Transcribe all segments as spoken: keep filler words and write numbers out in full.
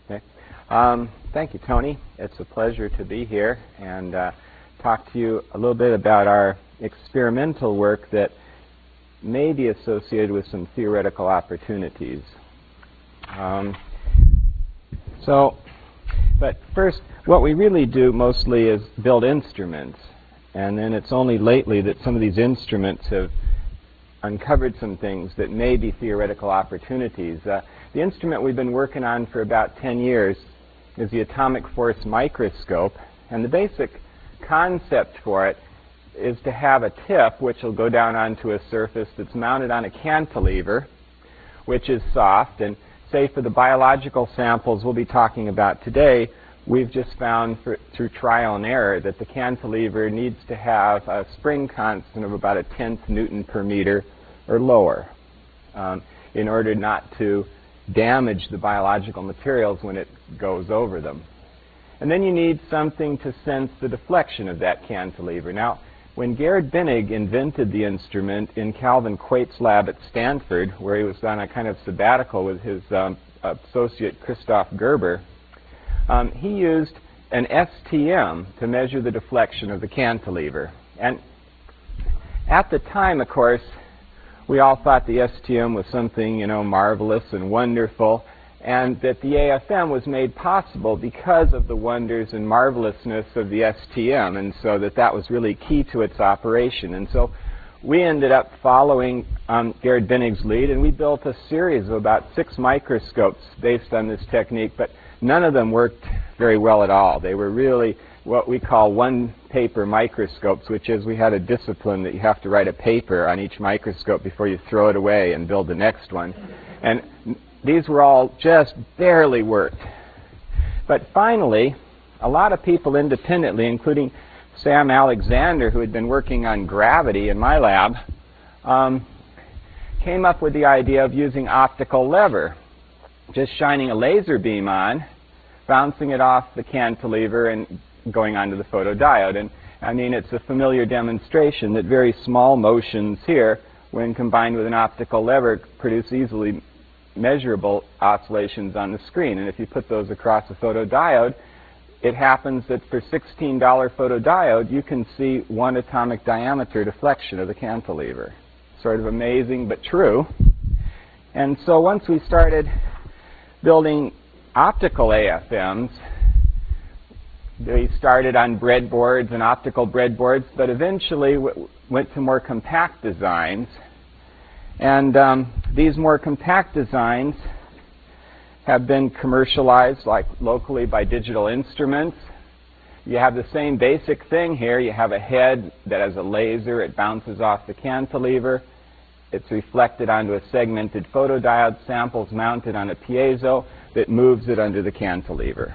Okay. Um, thank you, Tony. It's a pleasure to be here and uh, talk to you a little bit about our experimental work that may be associated with some theoretical opportunities. Um, so, but first, what we really do mostly is build instruments. And then it's only lately that some of these instruments have uncovered some things that may be theoretical opportunities. Uh, the instrument we've been working on for about ten years is the atomic force microscope. And the basic concept for it is to have a tip which will go down onto a surface that's mounted on a cantilever, which is soft. And say for the biological samples we'll be talking about today, we've just found for, through trial and error that the cantilever needs to have a spring constant of about a tenth newton per meter or lower um, in order not to damage the biological materials when it goes over them. And then you need something to sense the deflection of that cantilever. Now, when Gerhard Binnig invented the instrument in Calvin Quaite's lab at Stanford, where he was on a kind of sabbatical with his um, associate Christoph Gerber, Um, he used an S T M to measure the deflection of the cantilever. And at the time, of course, we all thought the S T M was something, you know, marvelous and wonderful, and that the A F M was made possible because of the wonders and marvelousness of the S T M, and so that that was really key to its operation. And so we ended up following um, Gerhard Binnig's lead, and we built a series of about six microscopes based on this technique, but none of them worked very well at all. They were really what we call one-paper microscopes, which is we had a discipline that you have to write a paper on each microscope before you throw it away and build the next one. And these were all just barely worked. But finally, a lot of people independently, including Sam Alexander, who had been working on gravity in my lab, um, came up with the idea of using optical lever, just shining a laser beam on, bouncing it off the cantilever and going onto the photodiode. And I mean, it's a familiar demonstration that very small motions here, when combined with an optical lever, produce easily measurable oscillations on the screen. And if you put those across a photodiode, it happens that for sixteen dollar photodiode, you can see one atomic diameter deflection of the cantilever. Sort of amazing, but true. And so once we started building optical A F Ms, we started on breadboards and optical breadboards, but eventually w went to more compact designs. And um, these more compact designs have been commercialized, like locally by Digital Instruments. You have the same basic thing here. You have a head that has a laser. It bounces off the cantilever. It's reflected onto a segmented photodiode. Samples mounted on a piezo that moves it under the cantilever.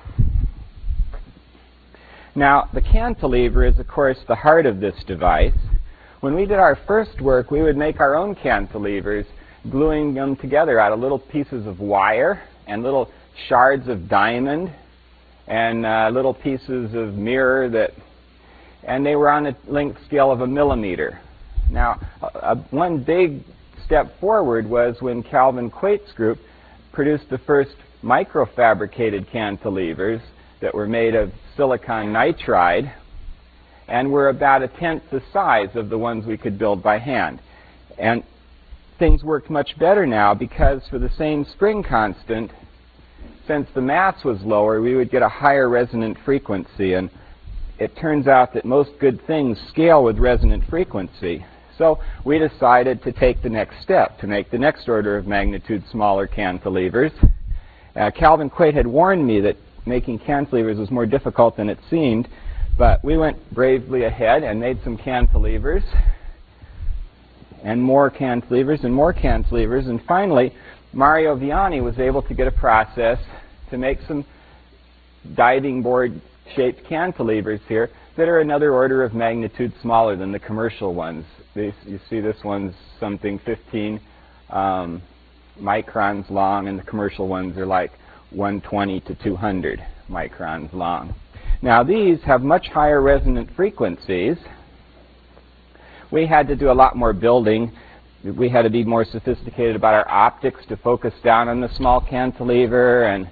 Now, the cantilever is, of course, the heart of this device. When we did our first work, we would make our own cantilevers, gluing them together out of little pieces of wire and little shards of diamond and uh, little pieces of mirror that, and they were on a length scale of a millimeter. Now, uh, one big step forward was when Calvin Quaite's group produced the first microfabricated cantilevers that were made of silicon nitride and were about a tenth the size of the ones we could build by hand. And things worked much better now because for the same spring constant, since the mass was lower, we would get a higher resonant frequency. And it turns out that most good things scale with resonant frequency. So we decided to take the next step, to make the next order of magnitude smaller cantilevers. Uh, Calvin Quaite had warned me that making cantilevers was more difficult than it seemed, but we went bravely ahead and made some cantilevers, and more cantilevers, and more cantilevers, and finally, Mario Viani was able to get a process to make some diving board-shaped cantilevers here that are another order of magnitude smaller than the commercial ones. These, you see this one's something fifteen um, microns long, and the commercial ones are like one twenty to two hundred microns long. Now these have much higher resonant frequencies. We had to do a lot more building. We had to be more sophisticated about our optics to focus down on the small cantilever, and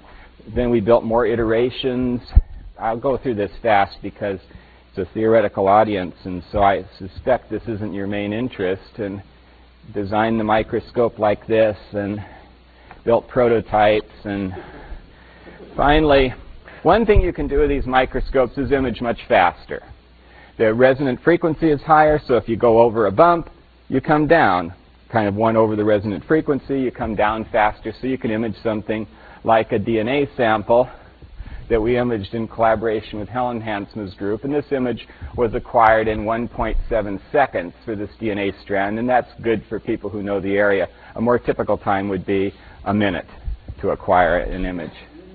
then we built more iterations. I'll go through this fast because it's a theoretical audience, and so I suspect this isn't your main interest. And designed the microscope like this, and built prototypes, and finally, one thing you can do with these microscopes is image much faster. The resonant frequency is higher, so if you go over a bump, you come down. Kind of one over the resonant frequency, you come down faster, so you can image something like a D N A sample that we imaged in collaboration with Helen Hansma's group. And this image was acquired in one point seven seconds for this D N A strand, and that's good for people who know the area. A more typical time would be a minute to acquire an image.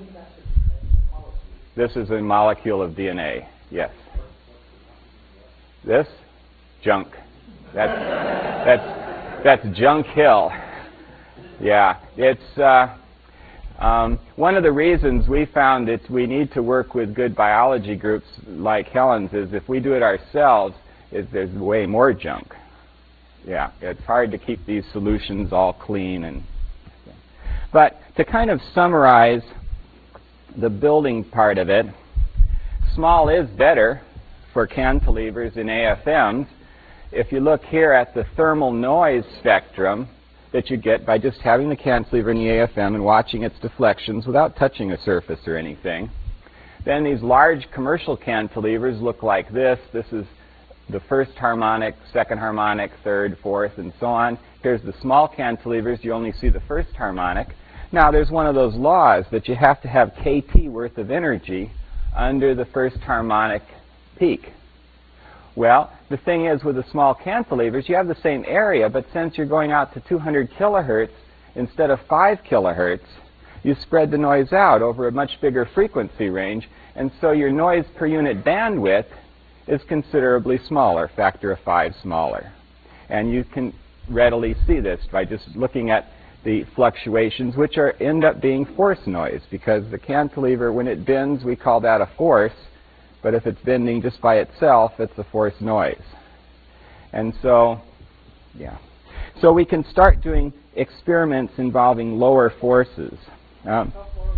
This is a molecule of D N A, yes. This? Junk. That's, that's, that's Junk Hill. Yeah, it's uh, um, one of the reasons we found that we need to work with good biology groups like Helen's is if we do it ourselves, is there's way more junk. Yeah, it's hard to keep these solutions all clean. And but to kind of summarize the building part of it, small is better for cantilevers in A F Ms. If you look here at the thermal noise spectrum that you get by just having the cantilever in the A F M and watching its deflections without touching a surface or anything, then these large commercial cantilevers look like this. This is the first harmonic, second harmonic, third, fourth, and so on. Here's the small cantilevers. You only see the first harmonic. Now, there's one of those laws that you have to have K T worth of energy under the first harmonic peak. Well, the thing is, with the small cantilevers, you have the same area, but since you're going out to two hundred kilohertz instead of five kilohertz, you spread the noise out over a much bigger frequency range, and so your noise per unit bandwidth is considerably smaller, factor of five smaller. And you can readily see this by just looking at the fluctuations, which are end up being force noise, because the cantilever, when it bends, we call that a force, but if it's bending just by itself, it's a force noise. And so, yeah. So we can start doing experiments involving lower forces. Um,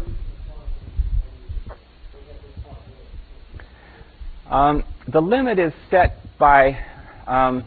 um, the limit is set by um,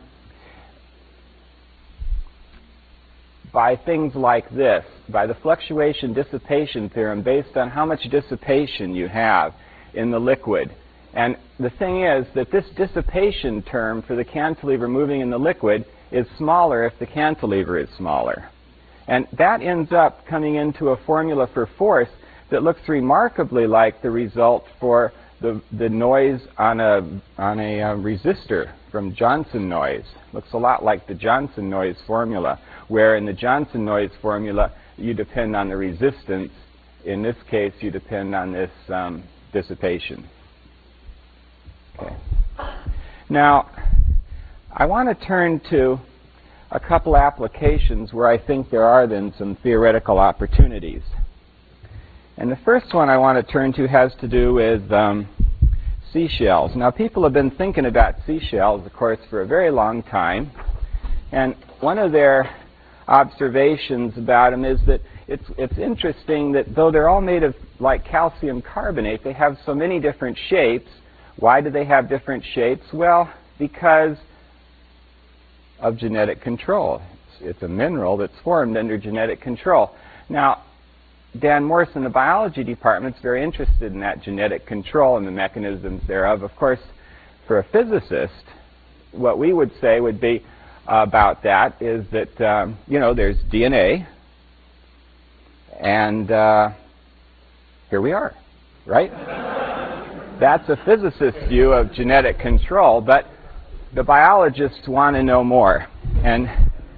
by things like this, by the fluctuation dissipation theorem, based on how much dissipation you have in the liquid. And the thing is that this dissipation term for the cantilever moving in the liquid is smaller if the cantilever is smaller. And that ends up coming into a formula for force that looks remarkably like the result for the, the noise on a, on a uh, resistor from Johnson noise. Looks a lot like the Johnson noise formula, where in the Johnson noise formula you depend on the resistance. In this case, you depend on this um, dissipation. Okay. Now, I want to turn to a couple applications where I think there are then some theoretical opportunities. And the first one I want to turn to has to do with um, seashells. Now, people have been thinking about seashells, of course, for a very long time. And one of their observations about them is that it's, it's interesting that though they're all made of like calcium carbonate, they have so many different shapes. Why do they have different shapes? Well, because of genetic control. It's, it's a mineral that's formed under genetic control. Now, Dan Morse in the biology department is very interested in that genetic control and the mechanisms thereof. Of course, for a physicist, what we would say would be about that is that, um, you know, there's D N A, and uh, here we are, right? That's a physicist's view of genetic control, but the biologists want to know more. And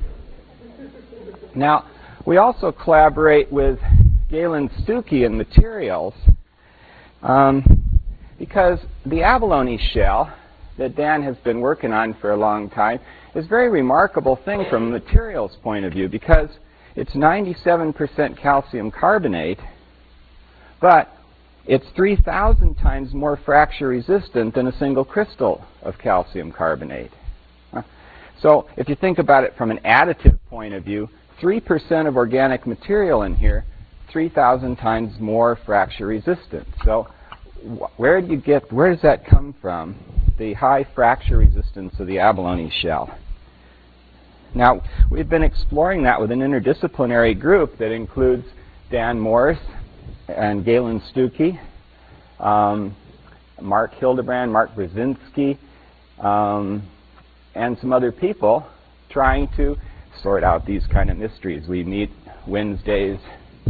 now, we also collaborate with Galen Stuckey in materials, um, because the abalone shell that Dan has been working on for a long time is a very remarkable thing from a materials point of view, because it's ninety-seven percent calcium carbonate, but it's three thousand times more fracture resistant than a single crystal of calcium carbonate. So if you think about it from an additive point of view, three percent of organic material in here three thousand times more fracture resistant. So wh where do you get, where does that come from, the high fracture resistance of the abalone shell? Now, we've been exploring that with an interdisciplinary group that includes Dan Morse and Galen Stuckey, um, Mark Hildebrand, Mark Brzezinski, um, and some other people trying to sort out these kind of mysteries. We meet Wednesdays.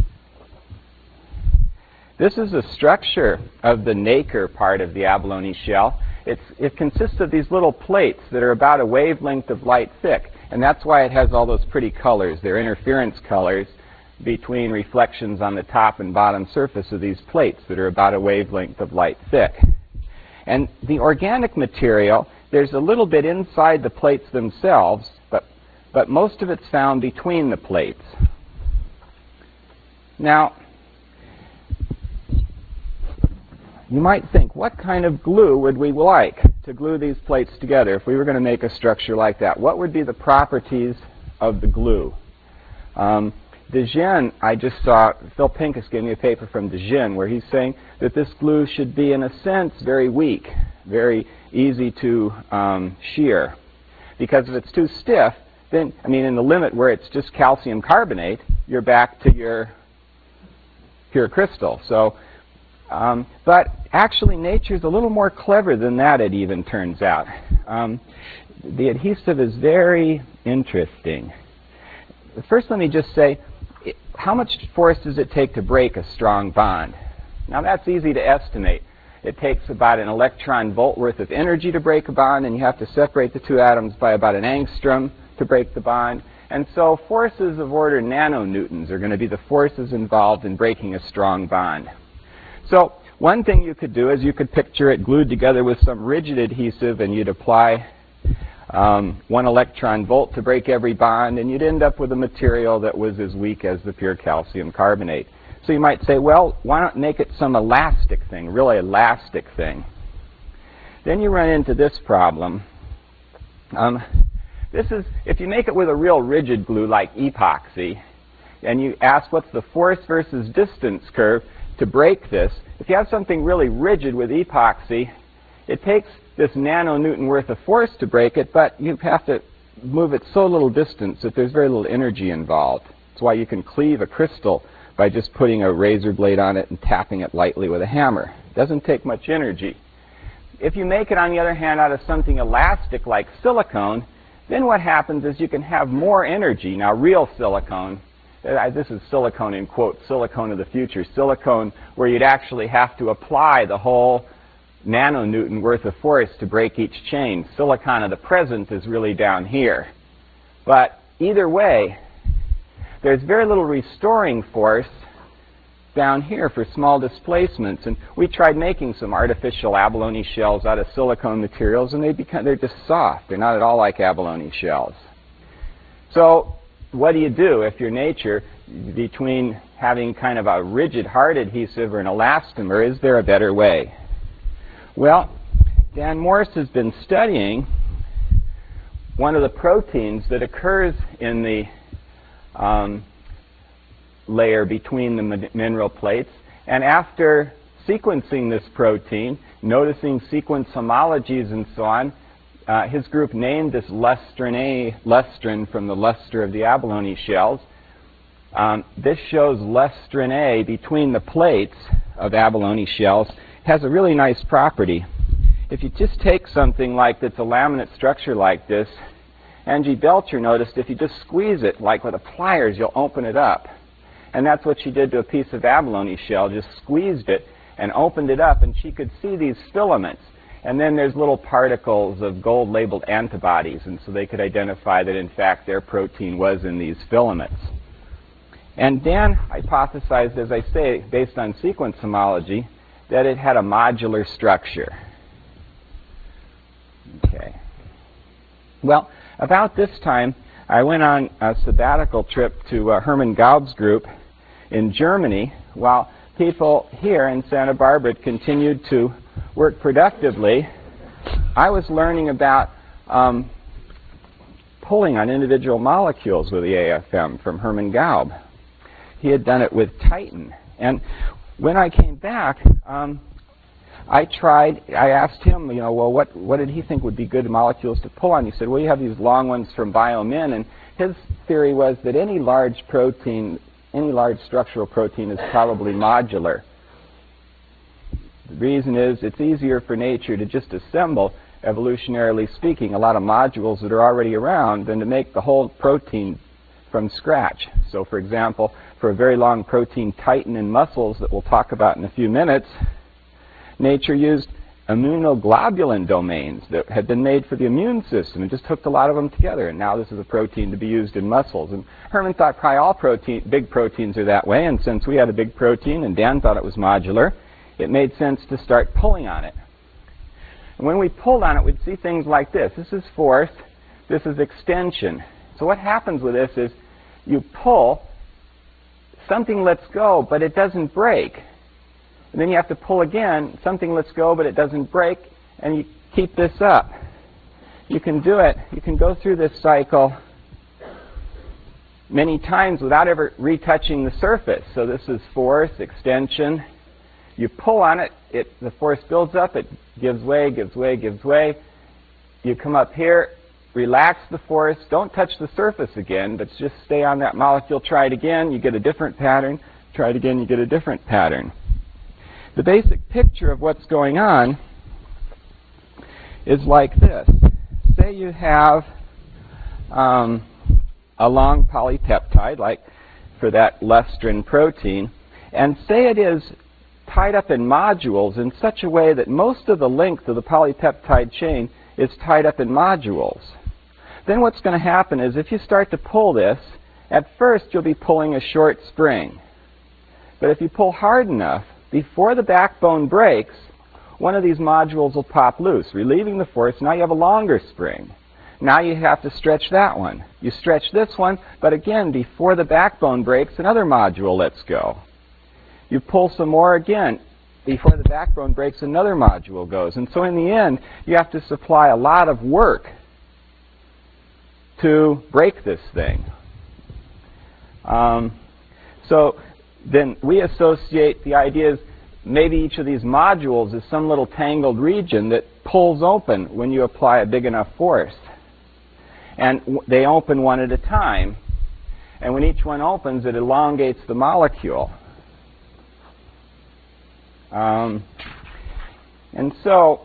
This is a structure of the nacre part of the abalone shell. It's, it consists of these little plates that are about a wavelength of light thick, and that's why it has all those pretty colors. They're interference colors between reflections on the top and bottom surface of these plates that are about a wavelength of light thick. And the organic material, there's a little bit inside the plates themselves, but, but most of it's found between the plates. Now, you might think, what kind of glue would we like to glue these plates together if we were going to make a structure like that? What would be the properties of the glue? Um, Dejean, I just saw, Phil Pincus gave me a paper from Dejean where he's saying that this glue should be, in a sense, very weak, very easy to um, shear. Because if it's too stiff, then, I mean, in the limit where it's just calcium carbonate, you're back to your pure crystal. So, um, but actually, nature's a little more clever than that, it even turns out. Um, the adhesive is very interesting. First, let me just say, how much force does it take to break a strong bond? Now, that's easy to estimate. It takes about an electron volt worth of energy to break a bond, and you have to separate the two atoms by about an angstrom to break the bond. And so forces of order nanonewtons are going to be the forces involved in breaking a strong bond. So one thing you could do is you could picture it glued together with some rigid adhesive, and you'd apply um, one electron volt to break every bond, and you'd end up with a material that was as weak as the pure calcium carbonate. So you might say, well, why not make it some elastic thing, really elastic thing? Then you run into this problem. Um, this is, if you make it with a real rigid glue like epoxy, and you ask what's the force versus distance curve to break this, if you have something really rigid with epoxy, it takes this nanonewton worth of force to break it, but you have to move it so little distance that there's very little energy involved. That's why you can cleave a crystal by just putting a razor blade on it and tapping it lightly with a hammer. It doesn't take much energy. If you make it, on the other hand, out of something elastic like silicone, then what happens is you can have more energy. Now, real silicone, uh, this is silicone in quote, silicone of the future, silicone where you'd actually have to apply the whole nanonewton worth of force to break each chain. Silicon of the present is really down here. But either way, there's very little restoring force down here for small displacements. And we tried making some artificial abalone shells out of silicone materials, and they become, they're just soft. They're not at all like abalone shells. So what do you do if your nature, between having kind of a rigid hard adhesive or an elastomer, is there a better way? Well, Dan Morse has been studying one of the proteins that occurs in the um, layer between the mineral plates, and after sequencing this protein, noticing sequence homologies and so on, uh, his group named this lustrin A, lustrin from the luster of the abalone shells. Um, this shows lustrin A between the plates of abalone shells. Has a really nice property. If you just take something like that's a laminate structure like this, Angie Belcher noticed if you just squeeze it, like with a pliers, you'll open it up. And that's what she did to a piece of abalone shell, just squeezed it and opened it up, and she could see these filaments. And then there's little particles of gold-labeled antibodies, and so they could identify that, in fact, their protein was in these filaments. And Dan hypothesized, as I say, based on sequence homology, that it had a modular structure. Okay. Well, about this time, I went on a sabbatical trip to uh, Hermann Gaub's group in Germany, while people here in Santa Barbara continued to work productively. I was learning about um, pulling on individual molecules with the A F M from Hermann Gaub. he had done it with Titan. And when I came back, um, I tried, I asked him, you know, well, what, what did he think would be good molecules to pull on? He said, well, you have these long ones from BioMin, and his theory was that any large protein, any large structural protein is probably modular. The reason is it's easier for nature to just assemble, evolutionarily speaking, a lot of modules that are already around than to make the whole protein from scratch. So, for example, for a very long protein Titan in muscles that we'll talk about in a few minutes, nature used immunoglobulin domains that had been made for the immune system and just hooked a lot of them together. And now this is a protein to be used in muscles. And Hermann thought probably all protein, big proteins are that way. And since we had a big protein and Dan thought it was modular, it made sense to start pulling on it. And when we pulled on it, we'd see things like this. This is force. This is extension. So what happens with this is you pull, something lets go, but it doesn't break. And then you have to pull again, something lets go, but it doesn't break, and you keep this up. You can do it. You can go through this cycle many times without ever retouching the surface. So this is force, extension. You pull on it, it the force builds up, it gives way, gives way, gives way. You come up here, relax the force, don't touch the surface again, but just stay on that molecule, try it again, you get a different pattern, try it again, you get a different pattern. The basic picture of what's going on is like this. Say you have um, a long polypeptide, like for that lustrin protein, and say it is tied up in modules in such a way that most of the length of the polypeptide chain is tied up in modules. Then what's going to happen is if you start to pull this, at first you'll be pulling a short spring. But if you pull hard enough, before the backbone breaks, one of these modules will pop loose, relieving the force. Now you have a longer spring. Now you have to stretch that one. You stretch this one, but again, before the backbone breaks, another module lets go. You pull some more again. Before the backbone breaks, another module goes. And so in the end, you have to supply a lot of work to break this thing. Um, so then we associate the ideas, maybe each of these modules is some little tangled region that pulls open when you apply a big enough force. And w they open one at a time. And when each one opens, it elongates the molecule. Um, and so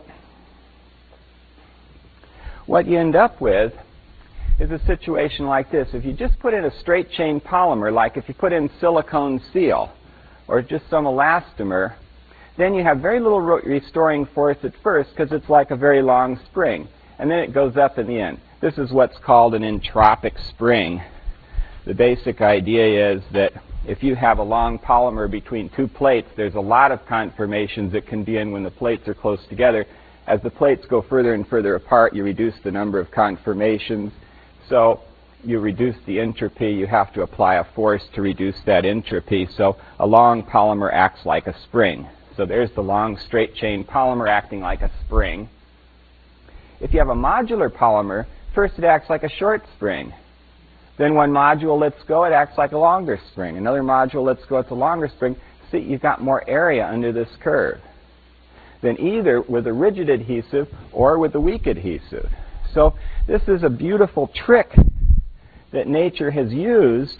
what you end up with is a situation like this. If you just put in a straight chain polymer, like if you put in silicone seal or just some elastomer, then you have very little restoring force at first because it's like a very long spring. And then it goes up in the end. This is what's called an entropic spring. The basic idea is that if you have a long polymer between two plates, there's a lot of conformations that can be in when the plates are close together. As the plates go further and further apart, you reduce the number of conformations. So you reduce the entropy. You have to apply a force to reduce that entropy. So a long polymer acts like a spring. So there's the long straight chain polymer acting like a spring. If you have a modular polymer, first it acts like a short spring. Then one module lets go, it acts like a longer spring. Another module lets go, it's a longer spring. See, you've got more area under this curve. Then either with a rigid adhesive or with a weak adhesive. So this is a beautiful trick that nature has used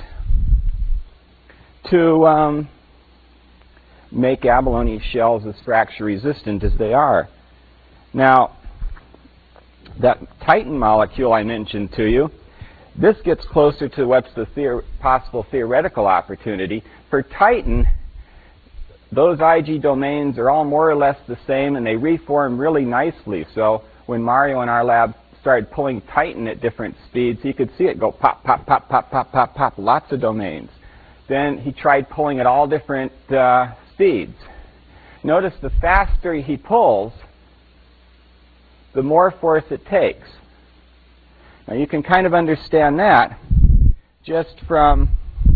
to um, make abalone shells as fracture resistant as they are. Now, that Titan molecule I mentioned to you, this gets closer to what's the theor possible theoretical opportunity. For Titan, those I G domains are all more or less the same, and they reform really nicely. So when Mario in our lab started pulling Titan at different speeds, he could see it go pop, pop, pop, pop, pop, pop, pop, lots of domains. Then he tried pulling at all different uh, speeds. Notice the faster he pulls, the more force it takes. Now you can kind of understand that just from,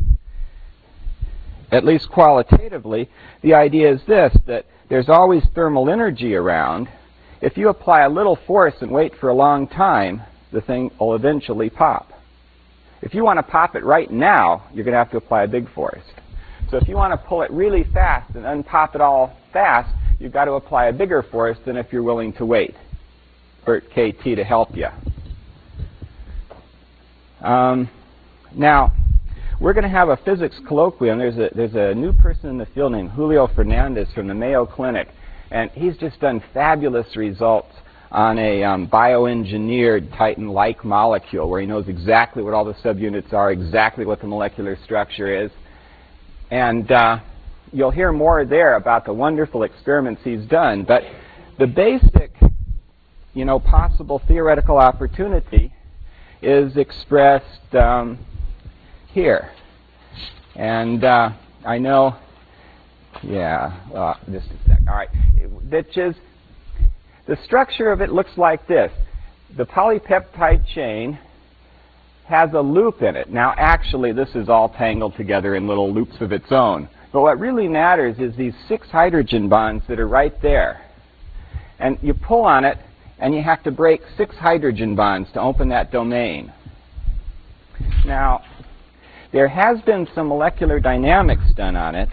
at least qualitatively, the idea is this, that there's always thermal energy around. If you apply a little force and wait for a long time, the thing will eventually pop. If you want to pop it right now, you're going to have to apply a big force. So if you want to pull it really fast and unpop it all fast, you've got to apply a bigger force than if you're willing to wait for K T to help you. Um, now, we're going to have a physics colloquium. There's a, there's a new person in the field named Julio Fernandez from the Mayo Clinic, and he's just done fabulous results on a um, bioengineered Titan-like molecule where he knows exactly what all the subunits are, exactly what the molecular structure is. And uh, you'll hear more there about the wonderful experiments he's done. But the basic, you know, possible theoretical opportunity is expressed um, here. And uh, I know, yeah, uh, just a sec. All right. Which is, the structure of it looks like this. The polypeptide chain has a loop in it. Now, actually, this is all tangled together in little loops of its own. But what really matters is these six hydrogen bonds that are right there. And you pull on it, and you have to break six hydrogen bonds to open that domain. Now, there has been some molecular dynamics done on it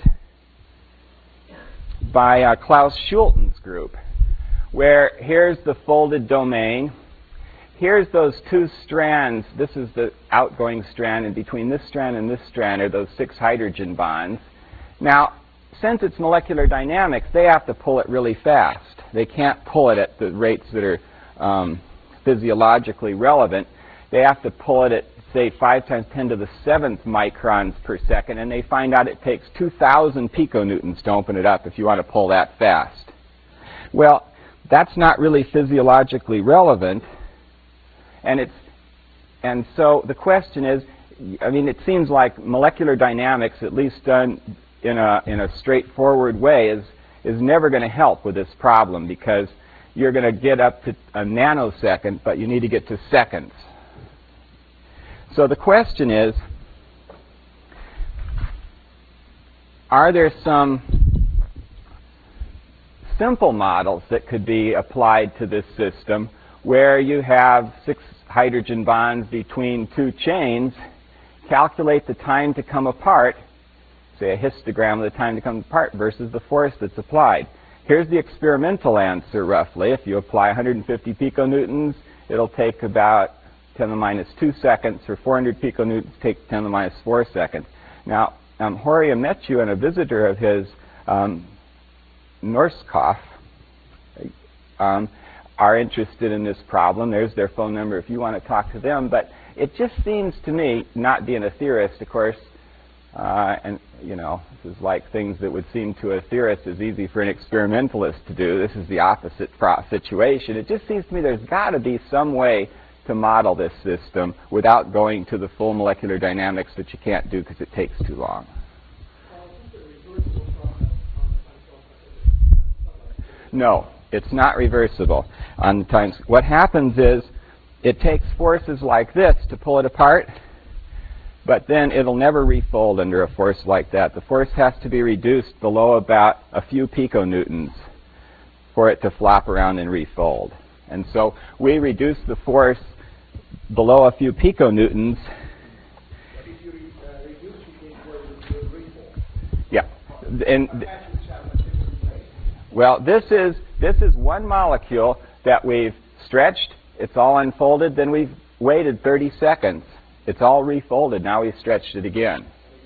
by uh, Klaus Schulten's group, where here's the folded domain. Here's those two strands. This is the outgoing strand, and between this strand and this strand are those six hydrogen bonds. Now, since it's molecular dynamics, they have to pull it really fast. They can't pull it at the rates that are um, physiologically relevant. They have to pull it at, say, five times ten to the seventh microns per second, and they find out it takes two thousand piconewtons to open it up if you want to pull that fast. Well, that's not really physiologically relevant. And it's, and so the question is, I mean, it seems like molecular dynamics, at least done in a in a straightforward way, is is never going to help with this problem, because you're going to get up to a nanosecond, but you need to get to seconds. So the question is, are there some simple models that could be applied to this system where you have six hydrogen bonds between two chains, calculate the time to come apart, say a histogram of the time to come apart versus the force that's applied. Here's the experimental answer roughly. If you apply one hundred fifty piconewtons, it'll take about ten to the minus two seconds, or four hundred piconewtons take ten to the minus four seconds. Now, um, Horia Metju and a visitor of his, um, Norskopf, um, are interested in this problem. There's their phone number if you want to talk to them. But it just seems to me, not being a theorist, of course, uh, and, you know, this is like things that would seem to a theorist as easy for an experimentalist to do. This is the opposite situation. It just seems to me there's got to be some way to model this system without going to the full molecular dynamics that you can't do because it takes too long. No, it's not reversible on the times. What happens is it takes forces like this to pull it apart, but then it'll never refold under a force like that. The force has to be reduced below about a few piconewtons for it to flop around and refold. And so we reduce the force below a few piconewtons. But if you uh, reduce it, it will refold. Yeah. And well, this is this is one molecule that we've stretched. It's all unfolded. Then we've waited thirty seconds. It's all refolded. Now we've stretched it again.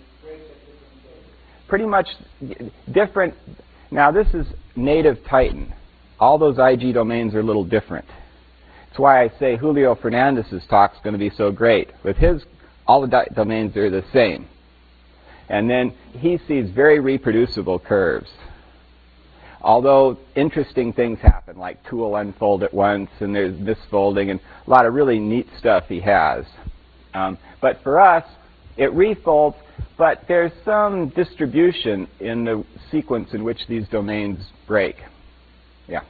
Pretty much different. Now this is native Titan. All those I G domains are a little different. That's why I say Julio Fernandez's talk is going to be so great. With his, all the domains are the same. And then he sees very reproducible curves. Although interesting things happen, like two will unfold at once, and there's misfolding, and a lot of really neat stuff he has. Um, but for us, it refolds, but there's some distribution in the sequence in which these domains break. Yeah.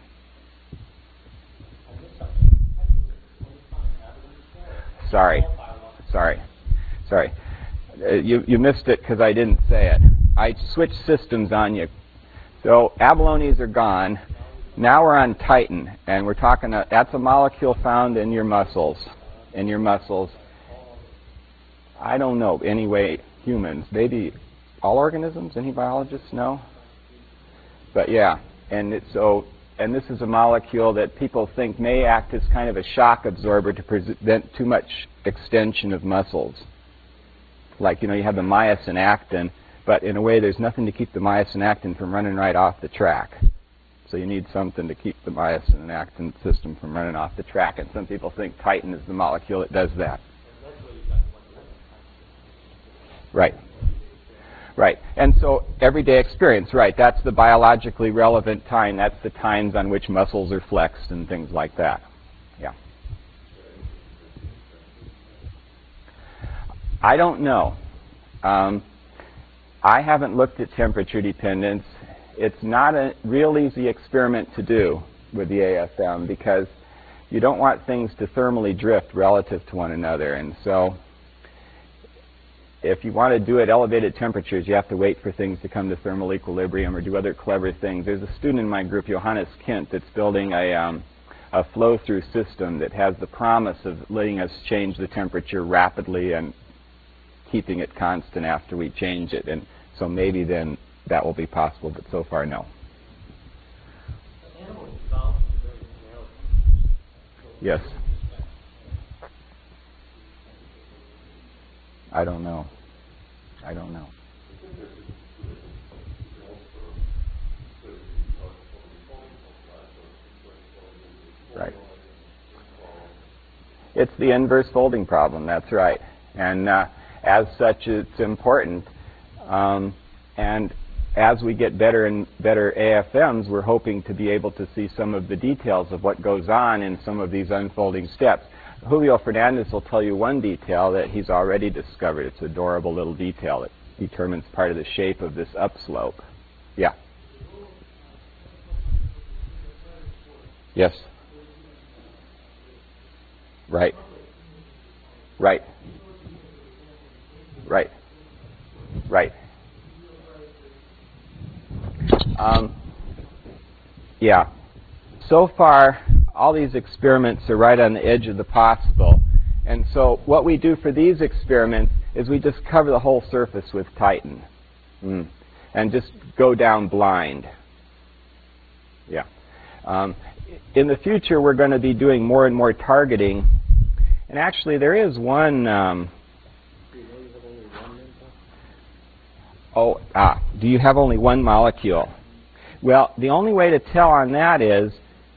Sorry. Sorry. Sorry. Uh, you, you missed it because I didn't say it. I switched systems on you. So abalones are gone. Now we're on Titan, and we're talking, uh, that's a molecule found in your muscles. In your muscles. I don't know, anyway, humans. Maybe all organisms? Any biologists know? But yeah, and it's so, and this is a molecule that people think may act as kind of a shock absorber to prevent too much extension of muscles. Like, you know, you have the myosin actin, but in a way there's nothing to keep the myosin actin from running right off the track. So you need something to keep the myosin and actin system from running off the track. And some people think titin is the molecule that does that. Right. Right. And so everyday experience, right, that's the biologically relevant time. That's the times on which muscles are flexed and things like that. Yeah. I don't know. Um, I haven't looked at temperature dependence. It's not a real easy experiment to do with the A F M because you don't want things to thermally drift relative to one another. And so if you want to do it at elevated temperatures, you have to wait for things to come to thermal equilibrium or do other clever things. There's a student in my group, Johannes Kint, that's building a, um, a flow-through system that has the promise of letting us change the temperature rapidly and keeping it constant after we change it. And so maybe then that will be possible, but so far, no. Yes. I don't know. I don't know. Right. It's the inverse folding problem, that's right. And uh, as such, it's important. Um, and as we get better and better A F Ms, we're hoping to be able to see some of the details of what goes on in some of these unfolding steps. Julio Fernandez will tell you one detail that he's already discovered. It's an adorable little detail that determines part of the shape of this upslope. Yeah. Yes. Right. Right. Right. Right. Um, yeah. So far, all these experiments are right on the edge of the possible. And so what we do for these experiments is we just cover the whole surface with Titan mm. and just go down blind. Yeah. Um, in the future, we're going to be doing more and more targeting. And actually, there is one... Um, oh, ah, do you have only one molecule? Well, the only way to tell on that is,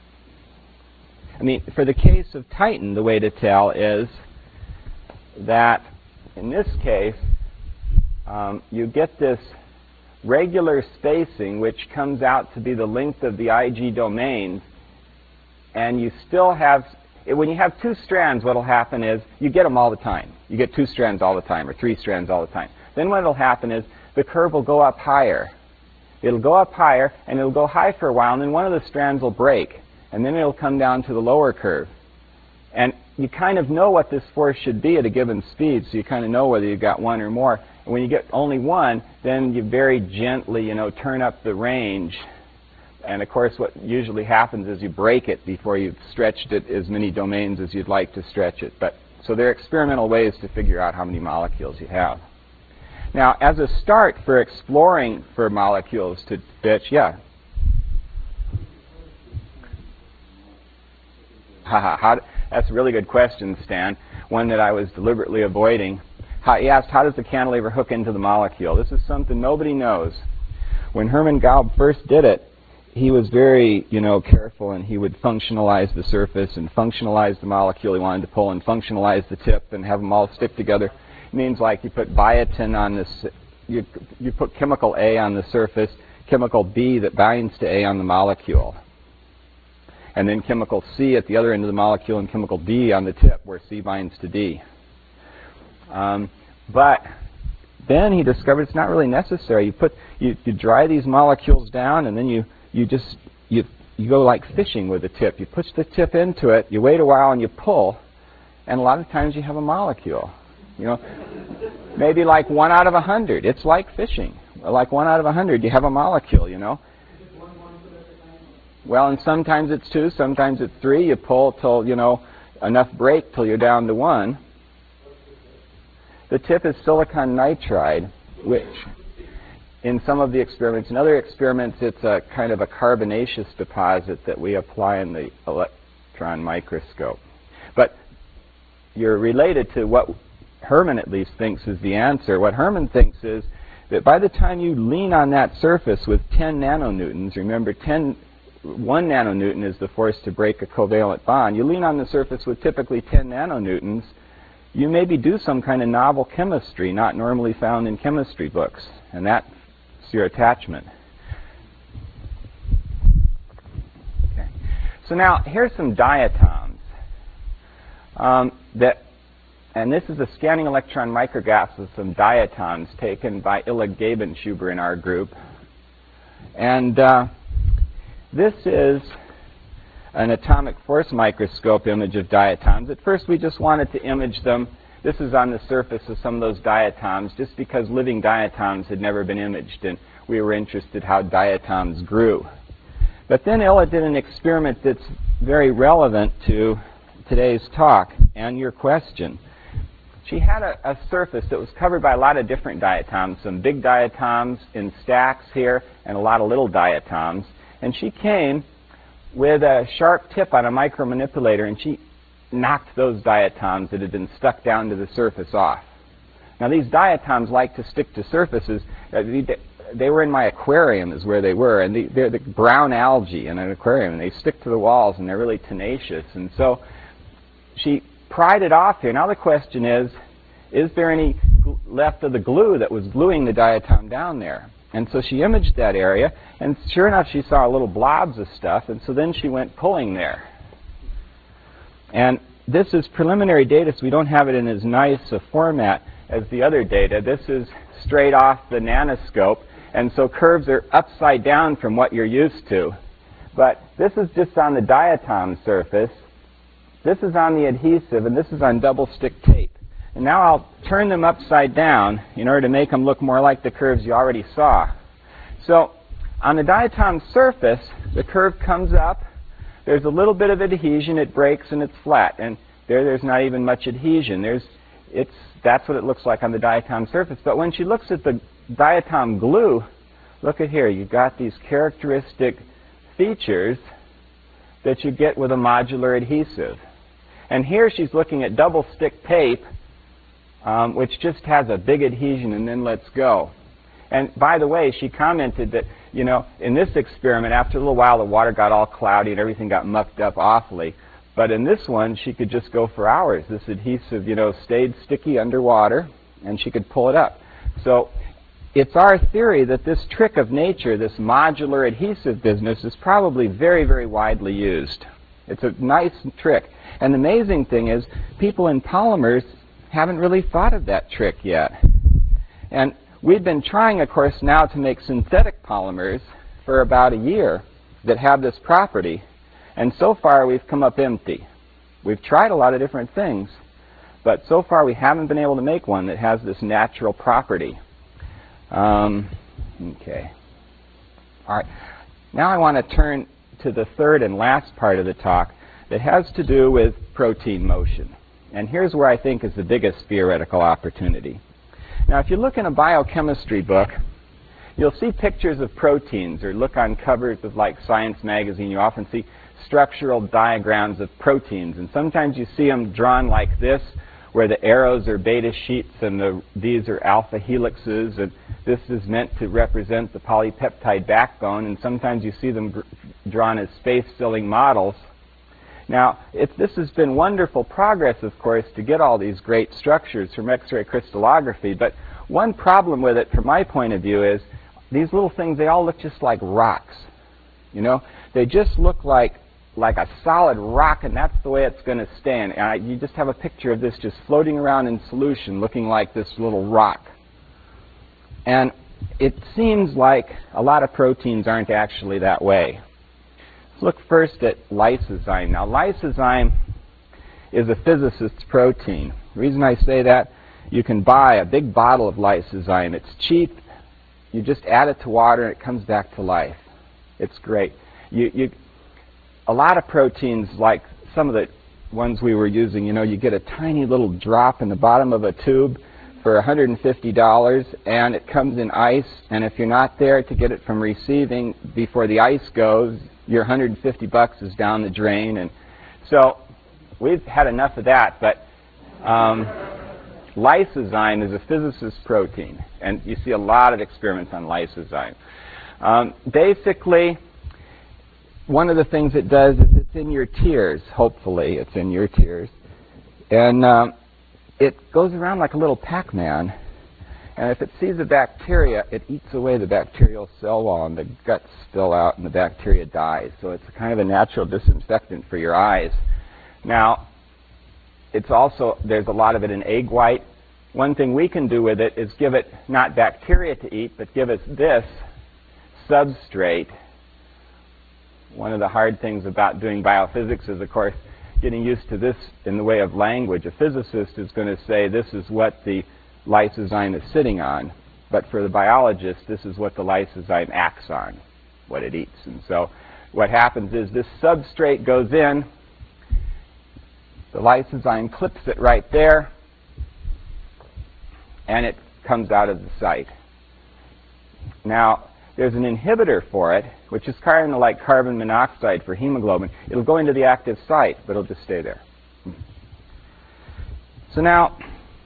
I mean, for the case of Titan, the way to tell is that, in this case, um, you get this regular spacing, which comes out to be the length of the I G domains, and you still have, when you have two strands, what will happen is, you get them all the time. You get two strands all the time, or three strands all the time. Then what will happen is, the curve will go up higher. It'll go up higher, and it'll go high for a while, and then one of the strands will break. And then it'll come down to the lower curve. And you kind of know what this force should be at a given speed, so you kind of know whether you've got one or more. And when you get only one, then you very gently, you know, turn up the range. And of course, what usually happens is you break it before you've stretched it as many domains as you'd like to stretch it. But so there are experimental ways to figure out how many molecules you have. Now, as a start for exploring for molecules to pitch, yeah. Haha, how, that's a really good question, Stan. One that I was deliberately avoiding. How, he asked, how does the cantilever hook into the molecule? This is something nobody knows. When Hermann Gaub first did it, he was very, you know, careful, and he would functionalize the surface and functionalize the molecule he wanted to pull and functionalize the tip and have them all stick together. It means like you put biotin on this, you, you put chemical A on the surface, chemical B that binds to A on the molecule, and then chemical C at the other end of the molecule and chemical D on the tip where C binds to D. Um, but then he discovered it's not really necessary. You put you, you dry these molecules down, and then you you just you you go like fishing with the tip. You push the tip into it, you wait a while, and you pull, and a lot of times you have a molecule. You know, maybe like one out of a hundred. It's like fishing. Like one out of a hundred, you have a molecule. You know. Well, and sometimes it's two, sometimes it's three. You pull till, you know, enough break till you're down to one. The tip is silicon nitride, which in some of the experiments. In other experiments, it's a kind of a carbonaceous deposit that we apply in the electron microscope. But you're related to what Herman at least thinks is the answer. What Herman thinks is that by the time you lean on that surface with ten nanonewtons, remember ten, one nanonewton is the force to break a covalent bond, you lean on the surface with typically ten nanonewtons, you maybe do some kind of novel chemistry not normally found in chemistry books, and that's your attachment. Okay. So now here's some diatoms um, that, and this is a scanning electron micrograph of some diatoms taken by Illa Gabenschuber in our group, and uh, this is an atomic force microscope image of diatoms. At first we just wanted to image them. This is on the surface of some of those diatoms just because living diatoms had never been imaged and we were interested how diatoms grew. But then Illa did an experiment that's very relevant to today's talk and your question. She had a, a surface that was covered by a lot of different diatoms, some big diatoms in stacks here and a lot of little diatoms. And she came with a sharp tip on a micromanipulator and she knocked those diatoms that had been stuck down to the surface off. Now these diatoms like to stick to surfaces. Uh, they were in my aquarium is where they were, and the, they're the brown algae in an aquarium, and they stick to the walls and they're really tenacious. And so she pried it off here. Now the question is, is there any left of the glue that was gluing the diatom down there? And so she imaged that area, and sure enough she saw little blobs of stuff, and so then she went pulling there. And this is preliminary data, so we don't have it in as nice a format as the other data. This is straight off the nanoscope, and so curves are upside down from what you're used to. But this is just on the diatom surface. This is on the adhesive, and this is on double stick tape. And now I'll turn them upside down in order to make them look more like the curves you already saw. So on the diatom surface, the curve comes up. There's a little bit of adhesion. It breaks and it's flat. And there, there's not even much adhesion. There's, it's, that's what it looks like on the diatom surface. But when she looks at the diatom glue, look at here. You've got these characteristic features that you get with a modular adhesive. And here she's looking at double stick tape, um, which just has a big adhesion and then lets go. And by the way, she commented that, you know, in this experiment, after a little while, the water got all cloudy and everything got mucked up awfully. But in this one, she could just go for hours. This adhesive, you know, stayed sticky underwater, and she could pull it up. So it's our theory that this trick of nature, this modular adhesive business, is probably very, very widely used. It's a nice trick. And the amazing thing is, people in polymers haven't really thought of that trick yet. And we've been trying, of course, now to make synthetic polymers for about a year that have this property. And so far, we've come up empty. We've tried a lot of different things, but so far we haven't been able to make one that has this natural property. Um, okay. All right. Now I want to turn to the third and last part of the talk that has to do with protein motion. And here's where I think is the biggest theoretical opportunity. Now, if you look in a biochemistry book, you'll see pictures of proteins, or look on covers of like Science magazine, you often see structural diagrams of proteins. And sometimes you see them drawn like this, where the arrows are beta sheets and the, these are alpha helixes, and this is meant to represent the polypeptide backbone, and sometimes you see them gr drawn as space-filling models. Now, it, this has been wonderful progress, of course, to get all these great structures from X-ray crystallography, but one problem with it, from my point of view, is these little things, they all look just like rocks. You know, they just look like like a solid rock, and that's the way it's going to stand. And I, you just have a picture of this just floating around in solution, looking like this little rock. And it seems like a lot of proteins aren't actually that way. Let's look first at lysozyme. Now, lysozyme is a physicist's protein. The reason I say that, you can buy a big bottle of lysozyme. It's cheap. You just add it to water, and it comes back to life. It's great. You, you, a lot of proteins, like some of the ones we were using, you know, you get a tiny little drop in the bottom of a tube, for one hundred fifty dollars, and it comes in ice, and if you're not there to get it from receiving before the ice goes, your one hundred fifty bucks is down the drain. And so we've had enough of that, but um, lysozyme is a physicist's protein, and you see a lot of experiments on lysozyme. Um, basically, one of the things it does is it's in your tears. Hopefully it's in your tears. And um, it goes around like a little Pac-Man. And if it sees a bacteria, it eats away the bacterial cell wall, and the guts spill out, and the bacteria dies. So it's kind of a natural disinfectant for your eyes. Now, it's also, there's a lot of it in egg white. One thing we can do with it is give it not bacteria to eat, but give it this substrate. One of the hard things about doing biophysics is, of course, getting used to this in the way of language. A physicist is going to say this is what the lysozyme is sitting on, but for the biologist, this is what the lysozyme acts on, what it eats. And so what happens is this substrate goes in, the lysozyme clips it right there, and it comes out of the site. Now, there's an inhibitor for it, which is kind of like carbon monoxide for hemoglobin. It'll go into the active site, but it'll just stay there. So now,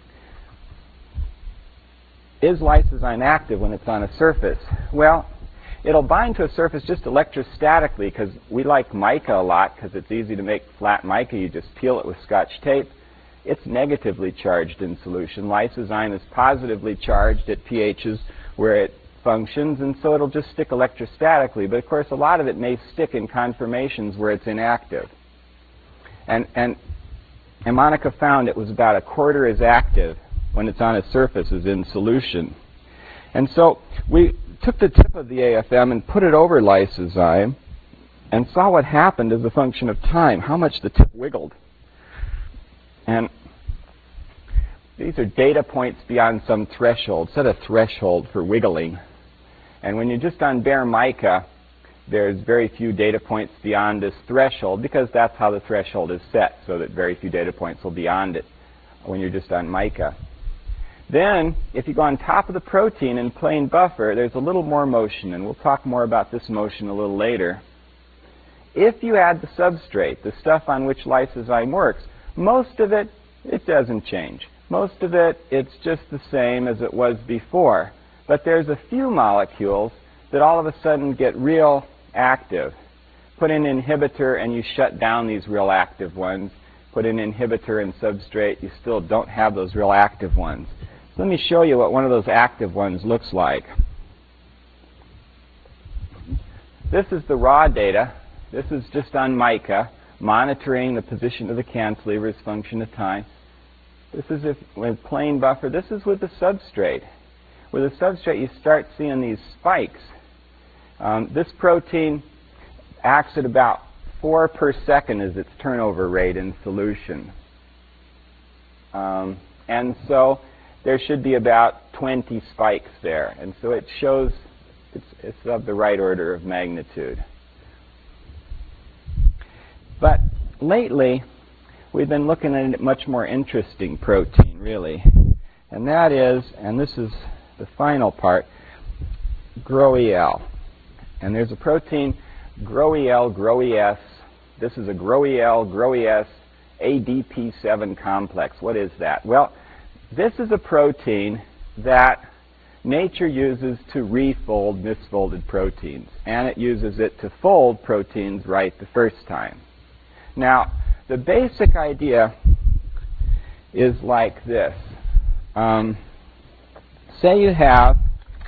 is lysozyme active when it's on a surface? Well, it'll bind to a surface just electrostatically, because we like mica a lot because it's easy to make flat mica. You just peel it with Scotch tape. It's negatively charged in solution. Lysozyme is positively charged at pHs where it functions, and so it'll just stick electrostatically. But of course, a lot of it may stick in conformations where it's inactive. And, and, and Monica found it was about a quarter as active when it's on a surface as in solution. And so we took the tip of the A F M and put it over lysozyme and saw what happened as a function of time, how much the tip wiggled. And these are data points beyond some threshold. Set a threshold for wiggling. And when you're just on bare mica, there's very few data points beyond this threshold, because that's how the threshold is set, so that very few data points will be beyond it when you're just on mica. Then, if you go on top of the protein in plain buffer, there's a little more motion, and we'll talk more about this motion a little later. If you add the substrate, the stuff on which lysozyme works, most of it, it doesn't change. Most of it, it's just the same as it was before. But there's a few molecules that all of a sudden get real active. Put in an inhibitor and you shut down these real active ones. Put in an inhibitor and substrate, you still don't have those real active ones. So let me show you what one of those active ones looks like. This is the raw data. This is just on mica, monitoring the position of the cantilever as a function of time. This is if, with plain buffer. This is with the substrate. With the substrate, you start seeing these spikes. Um, this protein acts at about four per second as its turnover rate in solution. Um, and so there should be about twenty spikes there. And so it shows it's, it's of the right order of magnitude. But lately, we've been looking at a much more interesting protein, really. And that is, and this is the final part, GRO-E-L. And there's a protein, GRO-E-L, GRO-E-S. This is a GRO-E-L, GRO-E-S, A D P seven complex. What is that? Well, this is a protein that nature uses to refold misfolded proteins. And it uses it to fold proteins right the first time. Now, the basic idea is like this. Um, say you have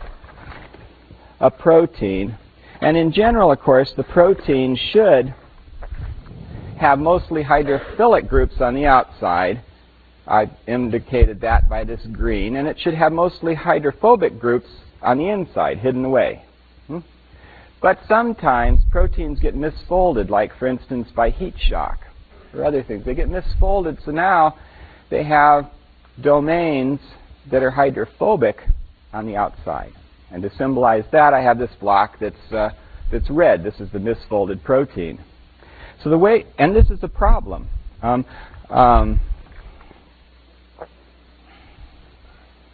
a protein, and in general, of course, the protein should have mostly hydrophilic groups on the outside. I've indicated that by this green. And it should have mostly hydrophobic groups on the inside, hidden away. Hmm? But sometimes proteins get misfolded, like, for instance, by heat shock or other things. They get misfolded, so now they have domains that are hydrophobic on the outside. And to symbolize that, I have this block that's, uh, that's red. This is the misfolded protein. So the way, and this is a problem. Um, um,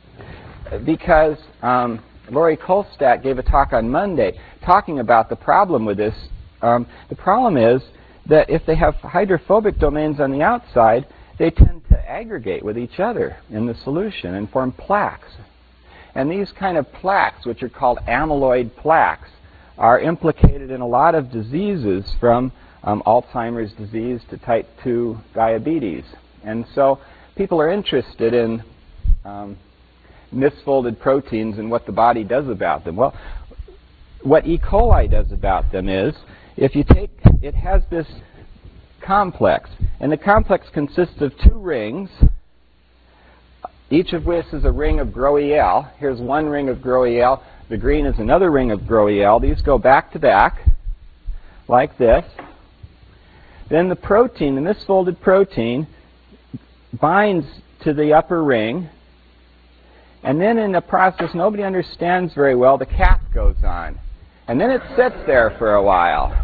because um, Laurie Kolstad gave a talk on Monday talking about the problem with this. Um, the problem is that if they have hydrophobic domains on the outside, they tend to aggregate with each other in the solution and form plaques. And these kind of plaques, which are called amyloid plaques, are implicated in a lot of diseases, from um, Alzheimer's disease to type two diabetes. And so people are interested in um, misfolded proteins and what the body does about them. Well, what E. coli does about them is, if you take, it has this complex, and the complex consists of two rings, each of which is a ring of GRO-E-L. Here's one ring of GRO-E-L. The green is another ring of GRO-E-L. These go back to back, like this. Then the protein, the misfolded protein, binds to the upper ring, and then in the process nobody understands very well, the cap goes on. And then it sits there for a while.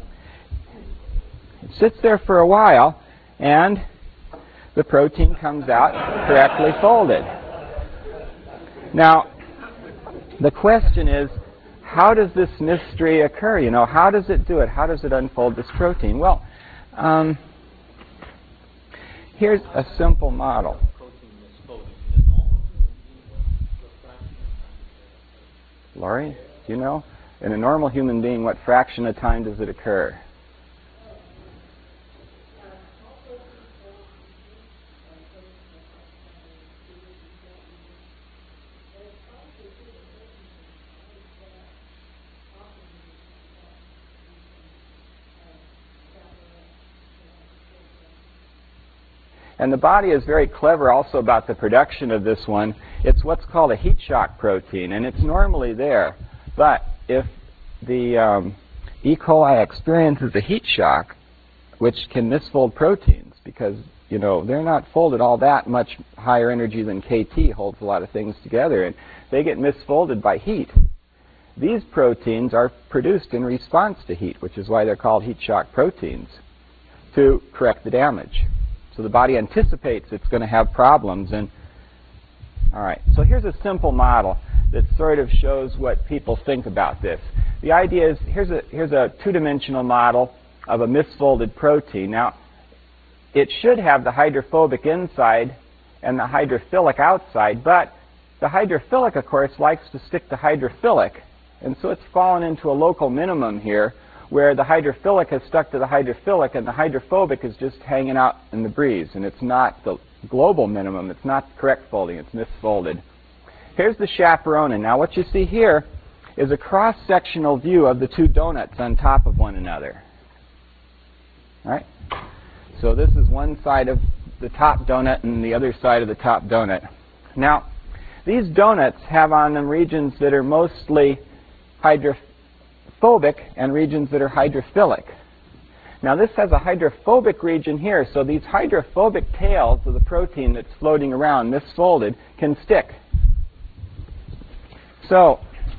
It sits there for a while, and the protein comes out correctly folded. Now, the question is, how does this mystery occur? You know, how does it do it? How does it unfold this protein? Well, um, here's a simple model. Laurie, do you know? In a normal human being, what fraction of time does it occur? And the body is very clever also about the production of this one. It's what's called a heat shock protein, and it's normally there. But if the um, E. coli experiences a heat shock, which can misfold proteins, because you know they're not folded all that much higher energy than K T holds a lot of things together, and they get misfolded by heat. These proteins are produced in response to heat, which is why they're called heat shock proteins, to correct the damage. So the body anticipates it's going to have problems. And all right, so here's a simple model that sort of shows what people think about this. The idea is, here's a, here's a two-dimensional model of a misfolded protein. Now, it should have the hydrophobic inside and the hydrophilic outside, but the hydrophilic, of course, likes to stick to hydrophilic. And so it's fallen into a local minimum here, where the hydrophilic has stuck to the hydrophilic and the hydrophobic is just hanging out in the breeze. And it's not the global minimum. It's not correct folding. It's misfolded. Here's the chaperone. Now what you see here is a cross-sectional view of the two donuts on top of one another. All right? So this is one side of the top donut and the other side of the top donut. Now, these donuts have on them regions that are mostly hydrophobic and regions that are hydrophilic. Now this has a hydrophobic region here, so these hydrophobic tails of the protein that's floating around, misfolded, can stick. So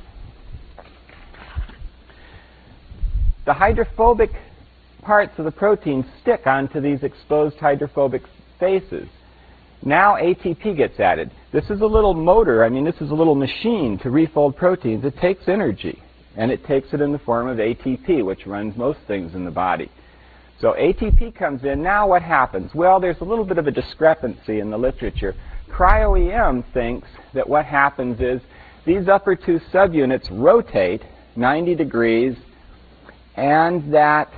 the hydrophobic parts of the protein stick onto these exposed hydrophobic faces. Now A T P gets added. This is a little motor, I mean this is a little machine to refold proteins. It takes energy. And it takes it in the form of A T P, which runs most things in the body. So A T P comes in. Now what happens? Well, there's a little bit of a discrepancy in the literature. Cryo-E M thinks that what happens is these upper two subunits rotate ninety degrees, and that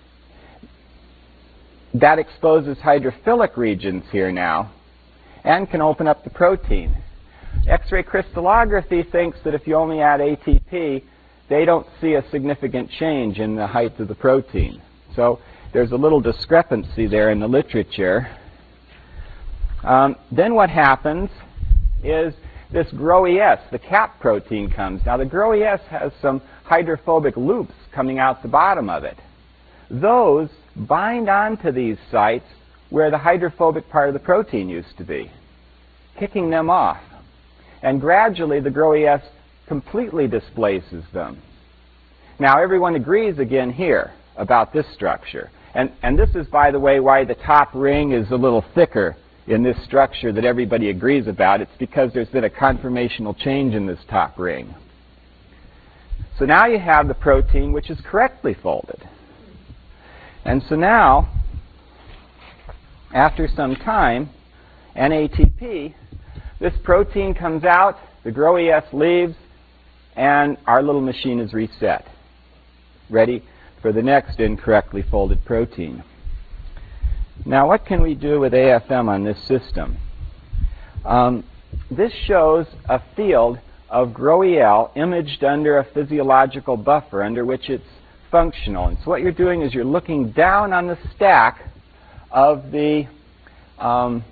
that exposes hydrophilic regions here now and can open up the protein. X-ray crystallography thinks that if you only add A T P, they don't see a significant change in the height of the protein. So there's a little discrepancy there in the literature. Um, then what happens is this GRO-E S, the cap protein, comes. Now the GRO-E S has some hydrophobic loops coming out the bottom of it. Those bind onto these sites where the hydrophobic part of the protein used to be, kicking them off. And gradually the GRO-E S completely displaces them. Now everyone agrees again here about this structure. And, and this is, by the way, why the top ring is a little thicker in this structure that everybody agrees about. It's because there's been a conformational change in this top ring. So now you have the protein which is correctly folded. And so now, after some time, N A T P, this protein comes out, the GRO-E S leaves, and our little machine is reset, ready for the next incorrectly folded protein. Now, what can we do with A F M on this system? Um, this shows a field of GRO-E L imaged under a physiological buffer under which it's functional. And so what you're doing is you're looking down on the stack of the um,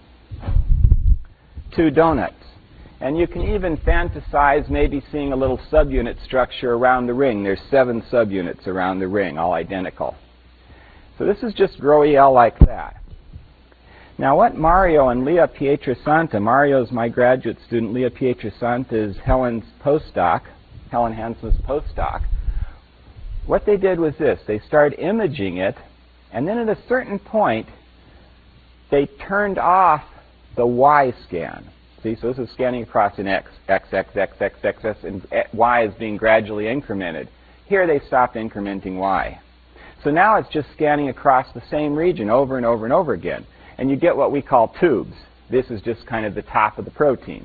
two donuts. And you can even fantasize maybe seeing a little subunit structure around the ring. There's seven subunits around the ring, all identical. So this is just GRO-E L like that. Now what Mario and Leah Pietrasanta, Mario's my graduate student, Leah Pietrasanta is Helen's postdoc, Helen Hansen's postdoc. What they did was this. They started imaging it, and then at a certain point, they turned off the Y scan. See, so this is scanning across an X, X, X, X, X, X, X, and Y is being gradually incremented. Here they stopped incrementing Y. So now it's just scanning across the same region over and over and over again. And you get what we call tubes. This is just kind of the top of the protein.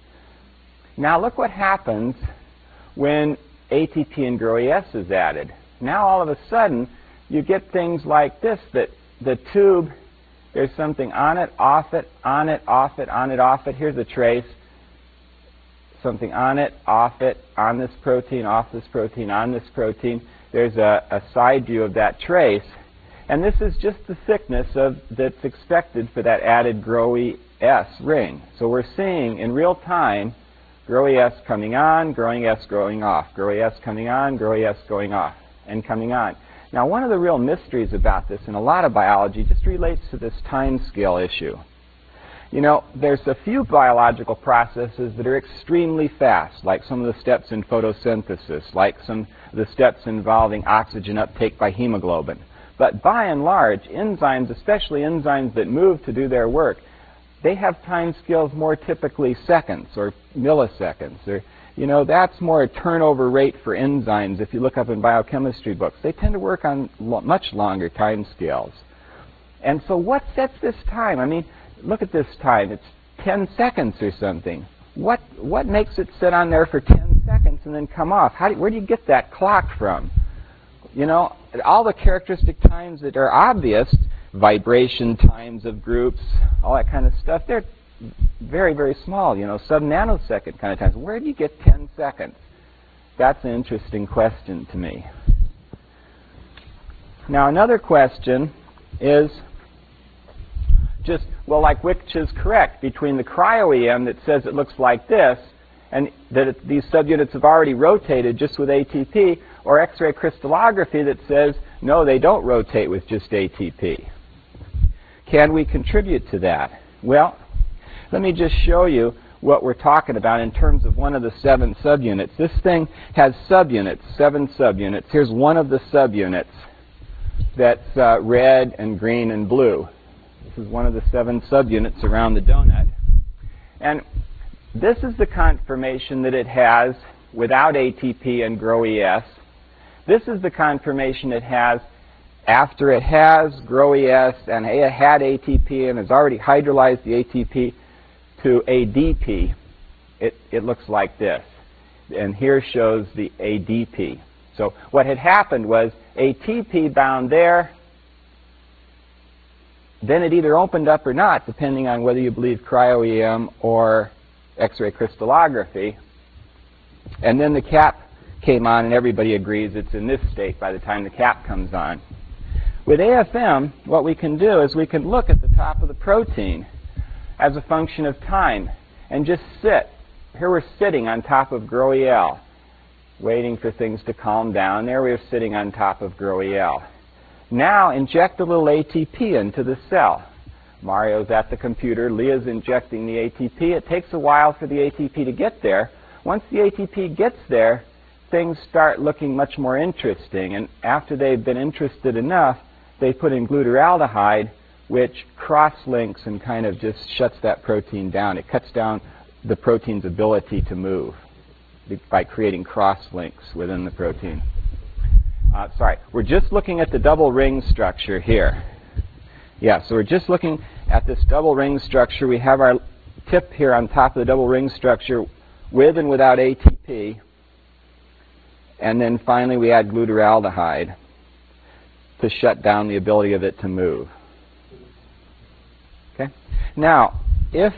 Now look what happens when A T P and GRO-E S is added. Now all of a sudden you get things like this, that the tube, there's something on it, off it, on it, off it, on it, off it. Here's a trace. Something on it, off it, on this protein, off this protein, on this protein. There's a, a side view of that trace. And this is just the thickness of, that's expected for that added GRO-E S ring. So we're seeing in real time GRO-E S coming on, GRO-E S going off, GRO-E S coming on, GRO-E S going off, and coming on. Now one of the real mysteries about this in a lot of biology just relates to this time scale issue. You know, there's a few biological processes that are extremely fast, like some of the steps in photosynthesis, like some of the steps involving oxygen uptake by hemoglobin. But by and large, enzymes, especially enzymes that move to do their work, they have time scales more typically seconds or milliseconds. Or, you know, that's more a turnover rate for enzymes. If you look up in biochemistry books, they tend to work on lo- much longer time scales. And so what sets this time? I mean, look at this time. It's ten seconds or something. What, what makes it sit on there for ten seconds and then come off? How do, where do you get that clock from? You know, all the characteristic times that are obvious, vibration times of groups, all that kind of stuff, they're very, very small, you know, sub-nanosecond kind of times. Where do you get ten seconds? That's an interesting question to me. Now, another question is just, well, like which is correct between the cryo-E M that says it looks like this and that it, these subunits have already rotated just with A T P, or X-ray crystallography that says, no, they don't rotate with just A T P. Can we contribute to that? Well, let me just show you what we're talking about in terms of one of the seven subunits. This thing has subunits, seven subunits. Here's one of the subunits that's uh, red and green and blue. This is one of the seven subunits around the donut. And this is the conformation that it has without A T P and GRO-E S. This is the conformation it has after it has GRO-E S and it had A T P and has already hydrolyzed the A T P to A D P. It, it looks like this. And here shows the A D P. So what had happened was A T P bound there, then it either opened up or not, depending on whether you believe cryo-E M or X-ray crystallography. And then the cap came on, and everybody agrees it's in this state by the time the cap comes on. With A F M, what we can do is we can look at the top of the protein as a function of time and just sit. Here we're sitting on top of GRO-E L, waiting for things to calm down. There we're sitting on top of GRO-E L. Now inject a little A T P into the cell. Mario's at the computer. Leah's injecting the A T P. It takes a while for the A T P to get there. Once the A T P gets there, things start looking much more interesting. And after they've been interested enough, they put in glutaraldehyde, which cross-links and kind of just shuts that protein down. It cuts down the protein's ability to move by creating cross-links within the protein. Uh, sorry, we're just looking at the double ring structure here. Yeah, so we're just looking at this double ring structure. We have our tip here on top of the double ring structure with and without A T P. And then finally we add glutaraldehyde to shut down the ability of it to move. Okay? Now, if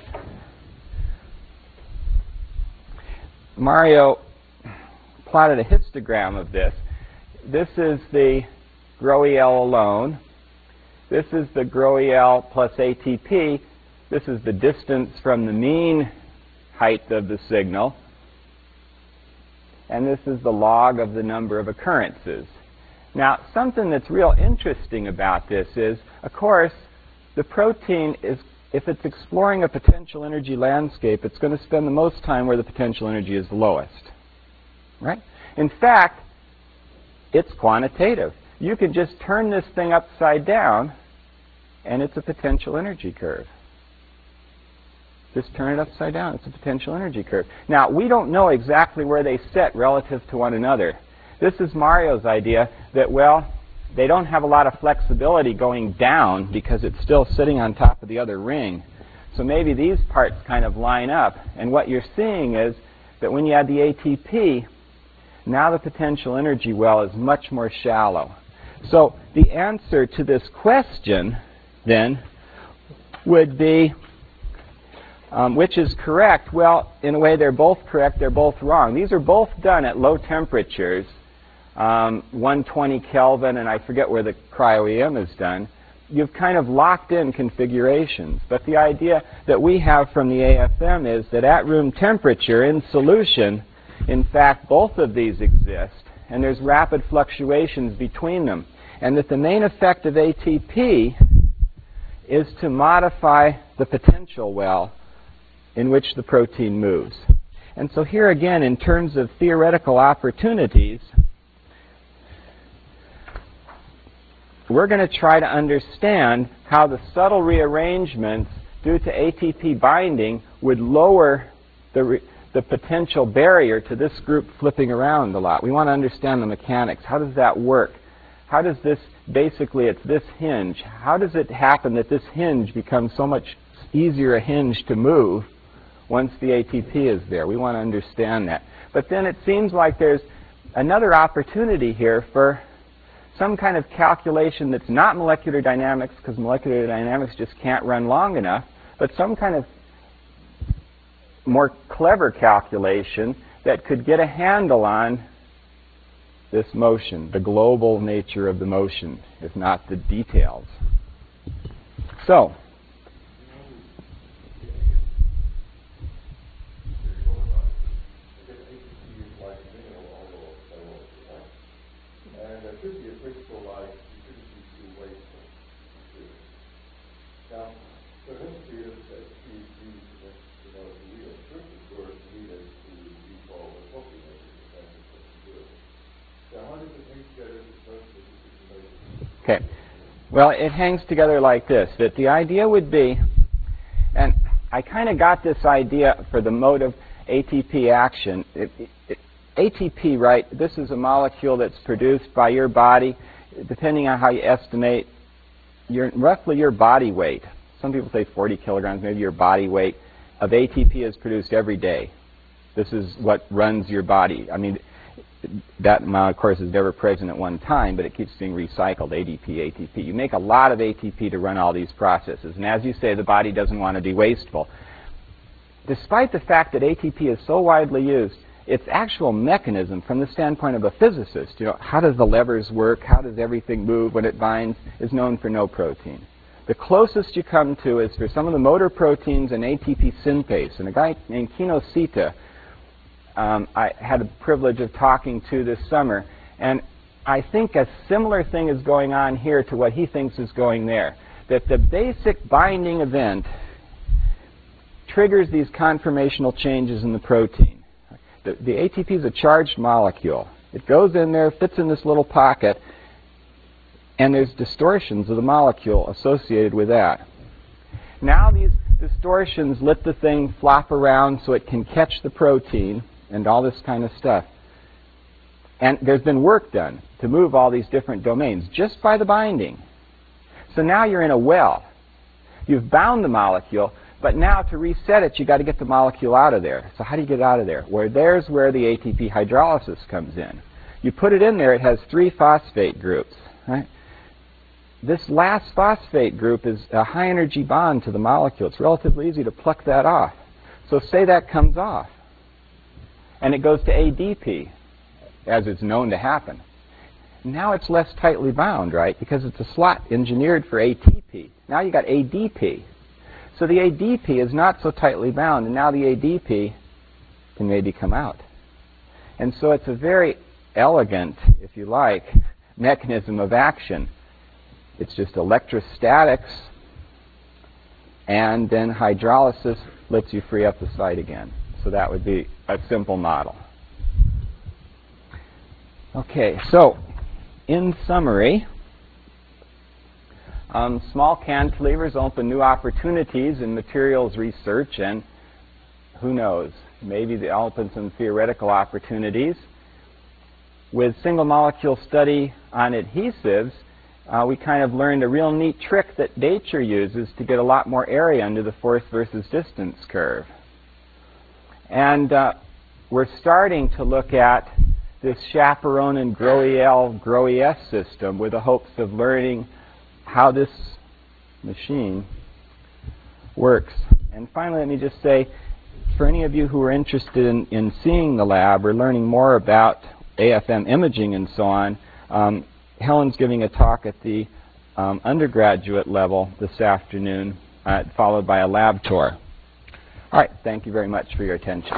Mario plotted a histogram of this, this is the GRO-E-L alone. This is the GRO-E-L plus A T P. This is the distance from the mean height of the signal. And this is the log of the number of occurrences. Now, something that's real interesting about this is, of course, the protein is, if it's exploring a potential energy landscape, it's going to spend the most time where the potential energy is the lowest. Right? In fact, it's quantitative. You can just turn this thing upside down, and it's a potential energy curve. Just turn it upside down. It's a potential energy curve. Now, we don't know exactly where they sit relative to one another. This is Mario's idea that, well, they don't have a lot of flexibility going down because it's still sitting on top of the other ring. So maybe these parts kind of line up. And what you're seeing is that when you add the A T P, now the potential energy well is much more shallow. So the answer to this question, then, would be, um, which is correct? Well, in a way, they're both correct. They're both wrong. These are both done at low temperatures, um, one hundred twenty Kelvin, and I forget where the cryo-E M is done. You've kind of locked in configurations. But the idea that we have from the A F M is that at room temperature, in solution, in fact, both of these exist, and there's rapid fluctuations between them. And that the main effect of A T P is to modify the potential well in which the protein moves. And so here again, in terms of theoretical opportunities, we're going to try to understand how the subtle rearrangements due to A T P binding would lower the re the potential barrier to this group flipping around a lot. We want to understand the mechanics. How does that work? How does this, basically it's this hinge. How does it happen that this hinge becomes so much easier a hinge to move once the A T P is there? We want to understand that. But then it seems like there's another opportunity here for some kind of calculation that's not molecular dynamics, because molecular dynamics just can't run long enough, but some kind of more clever calculation that could get a handle on this motion, the global nature of the motion, if not the details. So, okay. Well, it hangs together like this, that the idea would be, and I kind of got this idea for the mode of A T P action. It, it, A T P, right, this is a molecule that's produced by your body, depending on how you estimate, your, roughly your body weight. Some people say forty kilograms, maybe your body weight of A T P is produced every day. This is what runs your body. I mean, that amount, of course, is never present at one time, but it keeps being recycled, A D P, A T P. You make a lot of A T P to run all these processes. And as you say, the body doesn't want to be wasteful. Despite the fact that A T P is so widely used, its actual mechanism from the standpoint of a physicist, you know, how does the levers work, how does everything move when it binds, is known for no protein. The closest you come to is for some of the motor proteins and A T P synthase. And a guy named Kino Sita, Um, I had the privilege of talking to this summer, and I think a similar thing is going on here to what he thinks is going there. That the basic binding event triggers these conformational changes in the protein. The, the A T P is a charged molecule. It goes in there, fits in this little pocket, And there's distortions of the molecule associated with that. Now these distortions let the thing flop around so it can catch the protein and all this kind of stuff. And there's been work done to move all these different domains just by the binding. So now you're in a well. You've bound the molecule, but now to reset it, you've got to get the molecule out of there. So how do you get it out of there? Where there's where the A T P hydrolysis comes in. You put it in there, it has three phosphate groups. Right? This last phosphate group is a high-energy bond to the molecule. It's relatively easy to pluck that off. So say that comes off, and it goes to A D P, as it's known to happen. Now it's less tightly bound, right? Because it's a slot engineered for A T P. Now you got A D P. So the A D P is not so tightly bound, and now the A D P can maybe come out. And so it's a very elegant, if you like, mechanism of action. It's just electrostatics, and then hydrolysis lets you free up the site again. So that would be a simple model. Okay, so in summary, um, small cantilevers open new opportunities in materials research, and who knows, maybe they open some theoretical opportunities. With single molecule study on adhesives, uh, we kind of learned a real neat trick that nature uses to get a lot more area under the force versus distance curve. And uh, we're starting to look at this chaperone and Groeil Groeis system with the hopes of learning how this machine works. And finally, let me just say, for any of you who are interested in, in seeing the lab or learning more about A F M imaging and so on, um, Helen's giving a talk at the um, undergraduate level this afternoon, uh, followed by a lab tour. All right, thank you very much for your attention.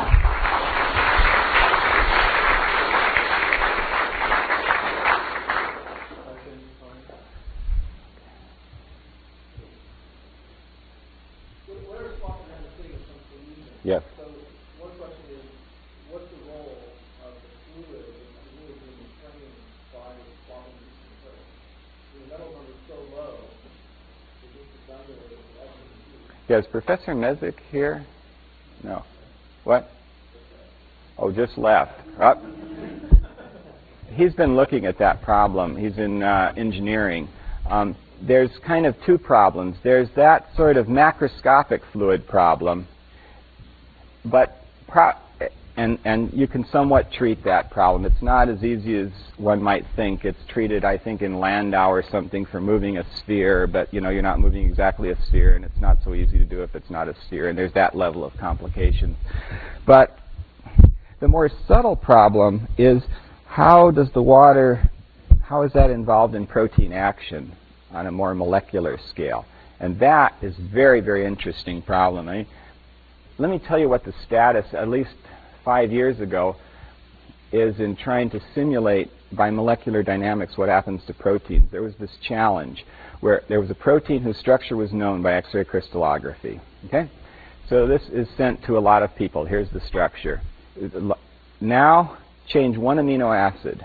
Yes. So one question is, what's the role of the fluid in the fluid being trained by swapping these controls? The metal number is so low, it just evaluates the actual. Yes, Professor Mesick here? No. What? Oh, just left. Oh. He's been looking at that problem. He's in uh, engineering. Um, there's kind of two problems. There's that sort of macroscopic fluid problem, but pro and and you can somewhat treat that problem. It's not as easy as one might think. It's treated, I think, in Landau or something for moving a sphere, but you know, you're not moving exactly a sphere, and it's not so easy to do if it's not a sphere, and there's that level of complication. But the more subtle problem is, how does the water, how is that involved in protein action on a more molecular scale? And that is a very, very interesting problem. I mean, let me tell you what the status, at least five years ago, is in trying to simulate by molecular dynamics what happens to proteins. There was this challenge where there was a protein whose structure was known by X-ray crystallography. Okay? So this is sent to a lot of people. Here's the structure. Now change one amino acid.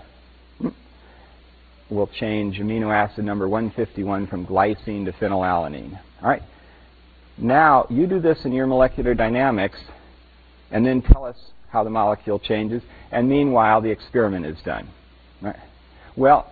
We'll change amino acid number one fifty-one from glycine to phenylalanine. All right. Now you do this in your molecular dynamics, and then tell us how the molecule changes. And meanwhile, the experiment is done. Right. Well,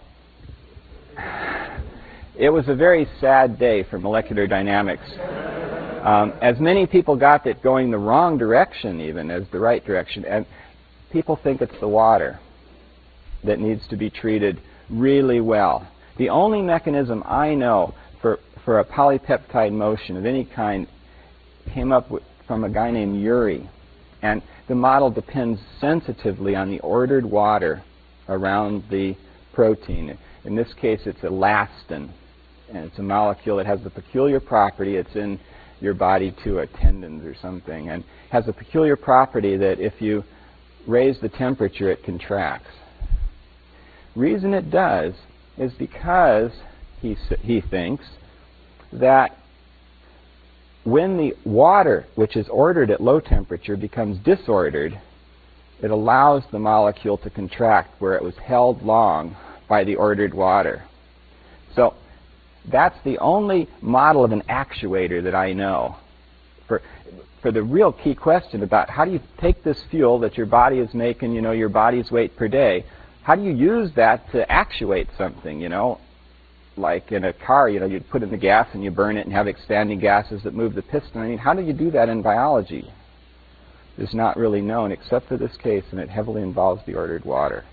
it was a very sad day for molecular dynamics. Um, as many people got it going the wrong direction even as the right direction, and people think it's the water that needs to be treated really well. The only mechanism I know for, for a polypeptide motion of any kind came up with, from a guy named Urey, and the model depends sensitively on the ordered water around the protein. In this case, it's elastin, and it's a molecule that has the peculiar property, it's in your body too, a tendons or something, and has a peculiar property that if you raise the temperature, it contracts. Reason it does is because he, he thinks that when the water, which is ordered at low temperature, becomes disordered, it allows the molecule to contract where it was held long by the ordered water. So that's the only model of an actuator that I know. For, for the real key question about how do you take this fuel that your body is making, you know, your body's weight per day, how do you use that to actuate something, you know? Like in a car, you know, you put in the gas and you burn it and have expanding gases that move the piston. I mean, how do you do that in biology? It's not really known except for this case, and it heavily involves the ordered water.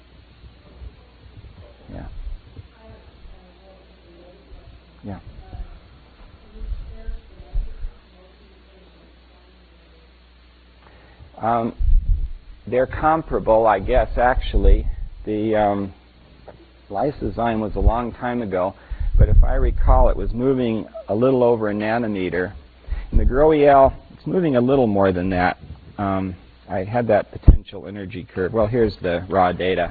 Yeah. Yeah. Um, they're comparable, I guess, actually. The um, lysozyme was a long time ago, but if I recall, it was moving a little over a nanometer. And the GROEL, it's moving a little more than that. Um, I had that potential energy curve. Well, here's the raw data.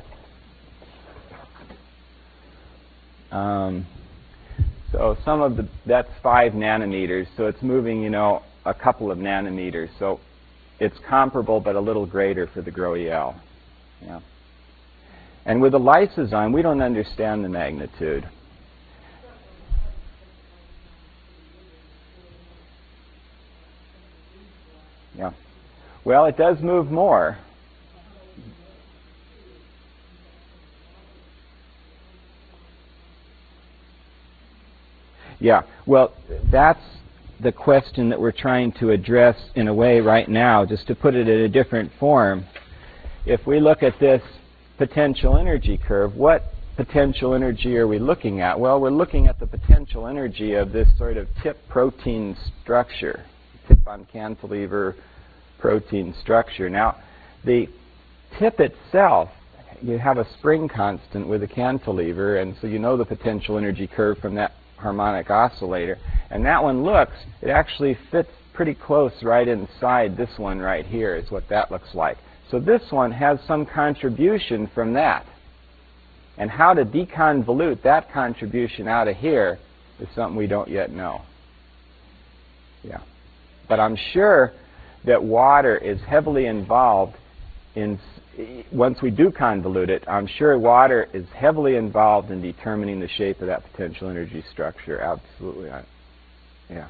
Um, so some of the, that's five nanometers, so it's moving, you know, a couple of nanometers. So it's comparable, but a little greater for the GROEL. Yeah. And with the lysozyme, we don't understand the magnitude. Yeah. Well, it does move more. Yeah. Well, that's the question that we're trying to address in a way right now, just to put it in a different form. If we look at this potential energy curve, what potential energy are we looking at? Well, we're looking at the potential energy of this sort of tip protein structure, tip on cantilever protein structure. Now, the tip itself, you have a spring constant with a cantilever, and so you know the potential energy curve from that harmonic oscillator. And that one looks, it actually fits pretty close right inside this one right here is what that looks like. So this one has some contribution from that. And how to deconvolute that contribution out of here is something we don't yet know. Yeah. But I'm sure that water is heavily involved in, once we do convolute it, I'm sure water is heavily involved in determining the shape of that potential energy structure. Absolutely. Yeah.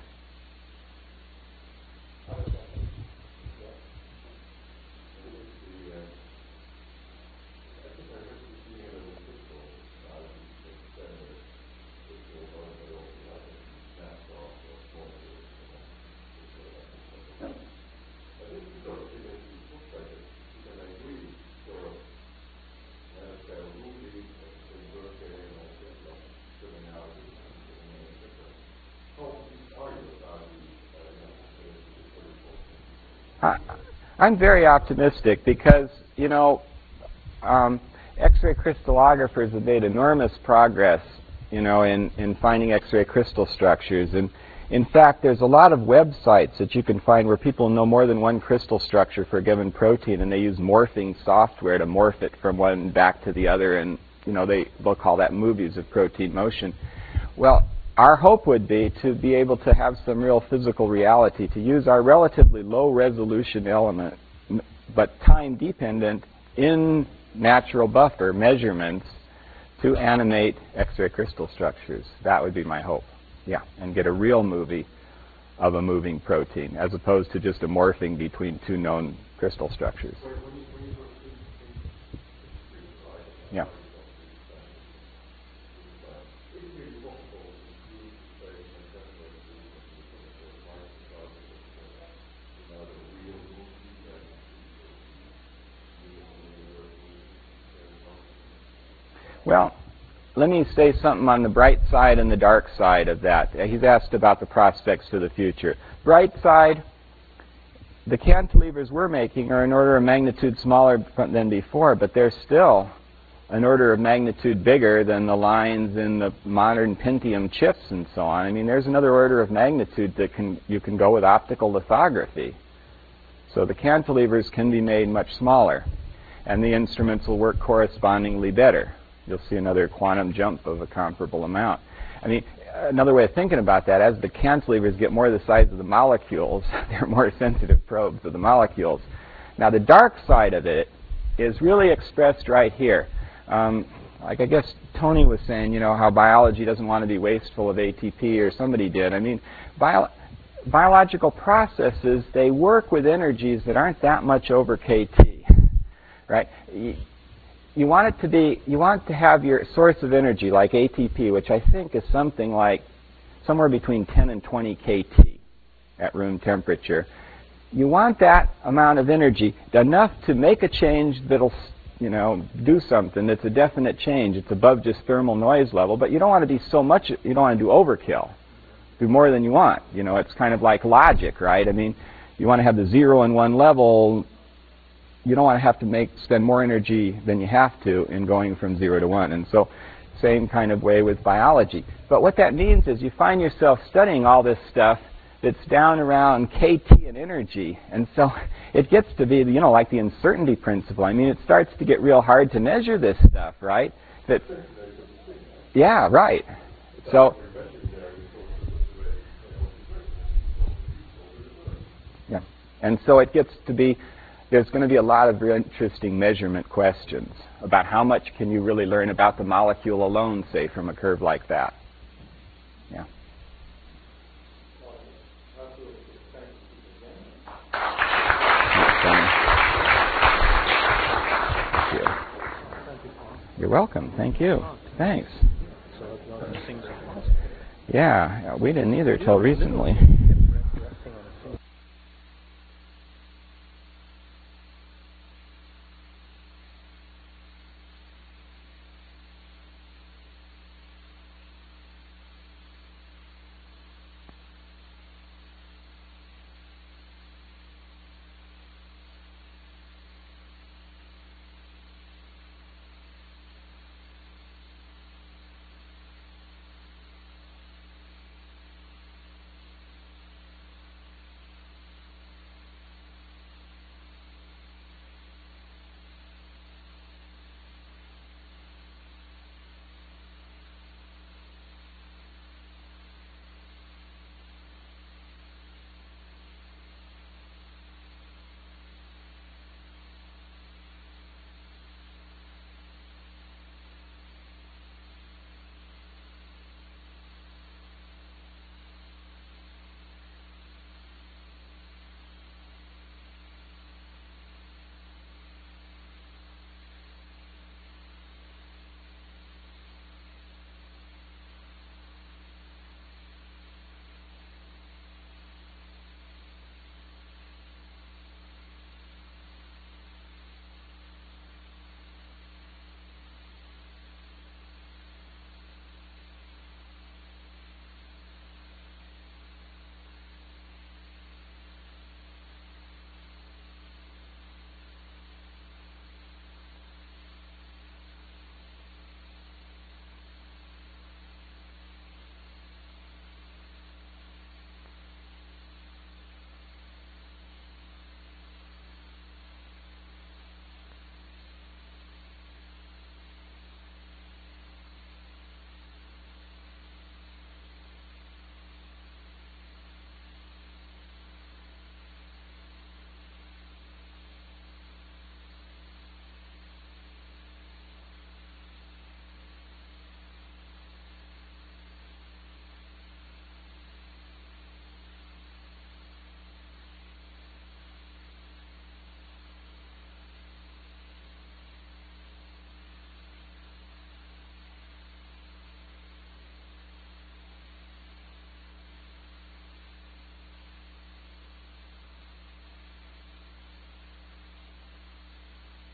I'm very optimistic because, you know, um, X-ray crystallographers have made enormous progress, you know, in, in finding X-ray crystal structures. And in fact, there's a lot of websites that you can find where people know more than one crystal structure for a given protein, and they use morphing software to morph it from one back to the other, and, you know, they, they'll call that movies of protein motion. Well, our hope would be to be able to have some real physical reality, to use our relatively low resolution element, but time dependent, in natural buffer measurements to animate X-ray crystal structures. That would be my hope. Yeah, and get a real movie of a moving protein, as opposed to just a morphing between two known crystal structures. Yeah. Well, let me say something on the bright side and the dark side of that. He's asked about the prospects for the future. Bright side, the cantilevers we're making are an order of magnitude smaller than before, but they're still an order of magnitude bigger than the lines in the modern Pentium chips and so on. I mean, there's another order of magnitude that can, you can go with optical lithography. So the cantilevers can be made much smaller, and the instruments will work correspondingly better. You'll see another quantum jump of a comparable amount. I mean, another way of thinking about that, as the cantilevers get more the size of the molecules, they're more sensitive probes of the molecules. Now, the dark side of it is really expressed right here. Um, like I guess Tony was saying, you know, how biology doesn't want to be wasteful of A T P, or somebody did. I mean, bio biological processes, they work with energies that aren't that much over K T, right? You, you want it to be, you want to have your source of energy like A T P, which I think is something like somewhere between ten and twenty K T at room temperature. You want that amount of energy enough to make a change that'll, you know, do something that's a definite change. It's above just thermal noise level, but you don't want to be so much, you don't want to do overkill. Do more than you want. You know, it's kind of like logic, right? I mean, you want to have the zero and one level. You don't want to have to make spend more energy than you have to in going from zero to one. And so, same kind of way with biology. But what that means is you find yourself studying all this stuff that's down around K T in energy. And so it gets to be, you know, like the uncertainty principle. I mean, it starts to get real hard to measure this stuff, right? That, yeah, right. So, yeah. And so it gets to be, there's going to be a lot of really interesting measurement questions about how much can you really learn about the molecule alone, say, from a curve like that. Yeah. Thank you. You're welcome. Thank you. Thanks. Yeah, we didn't either till recently.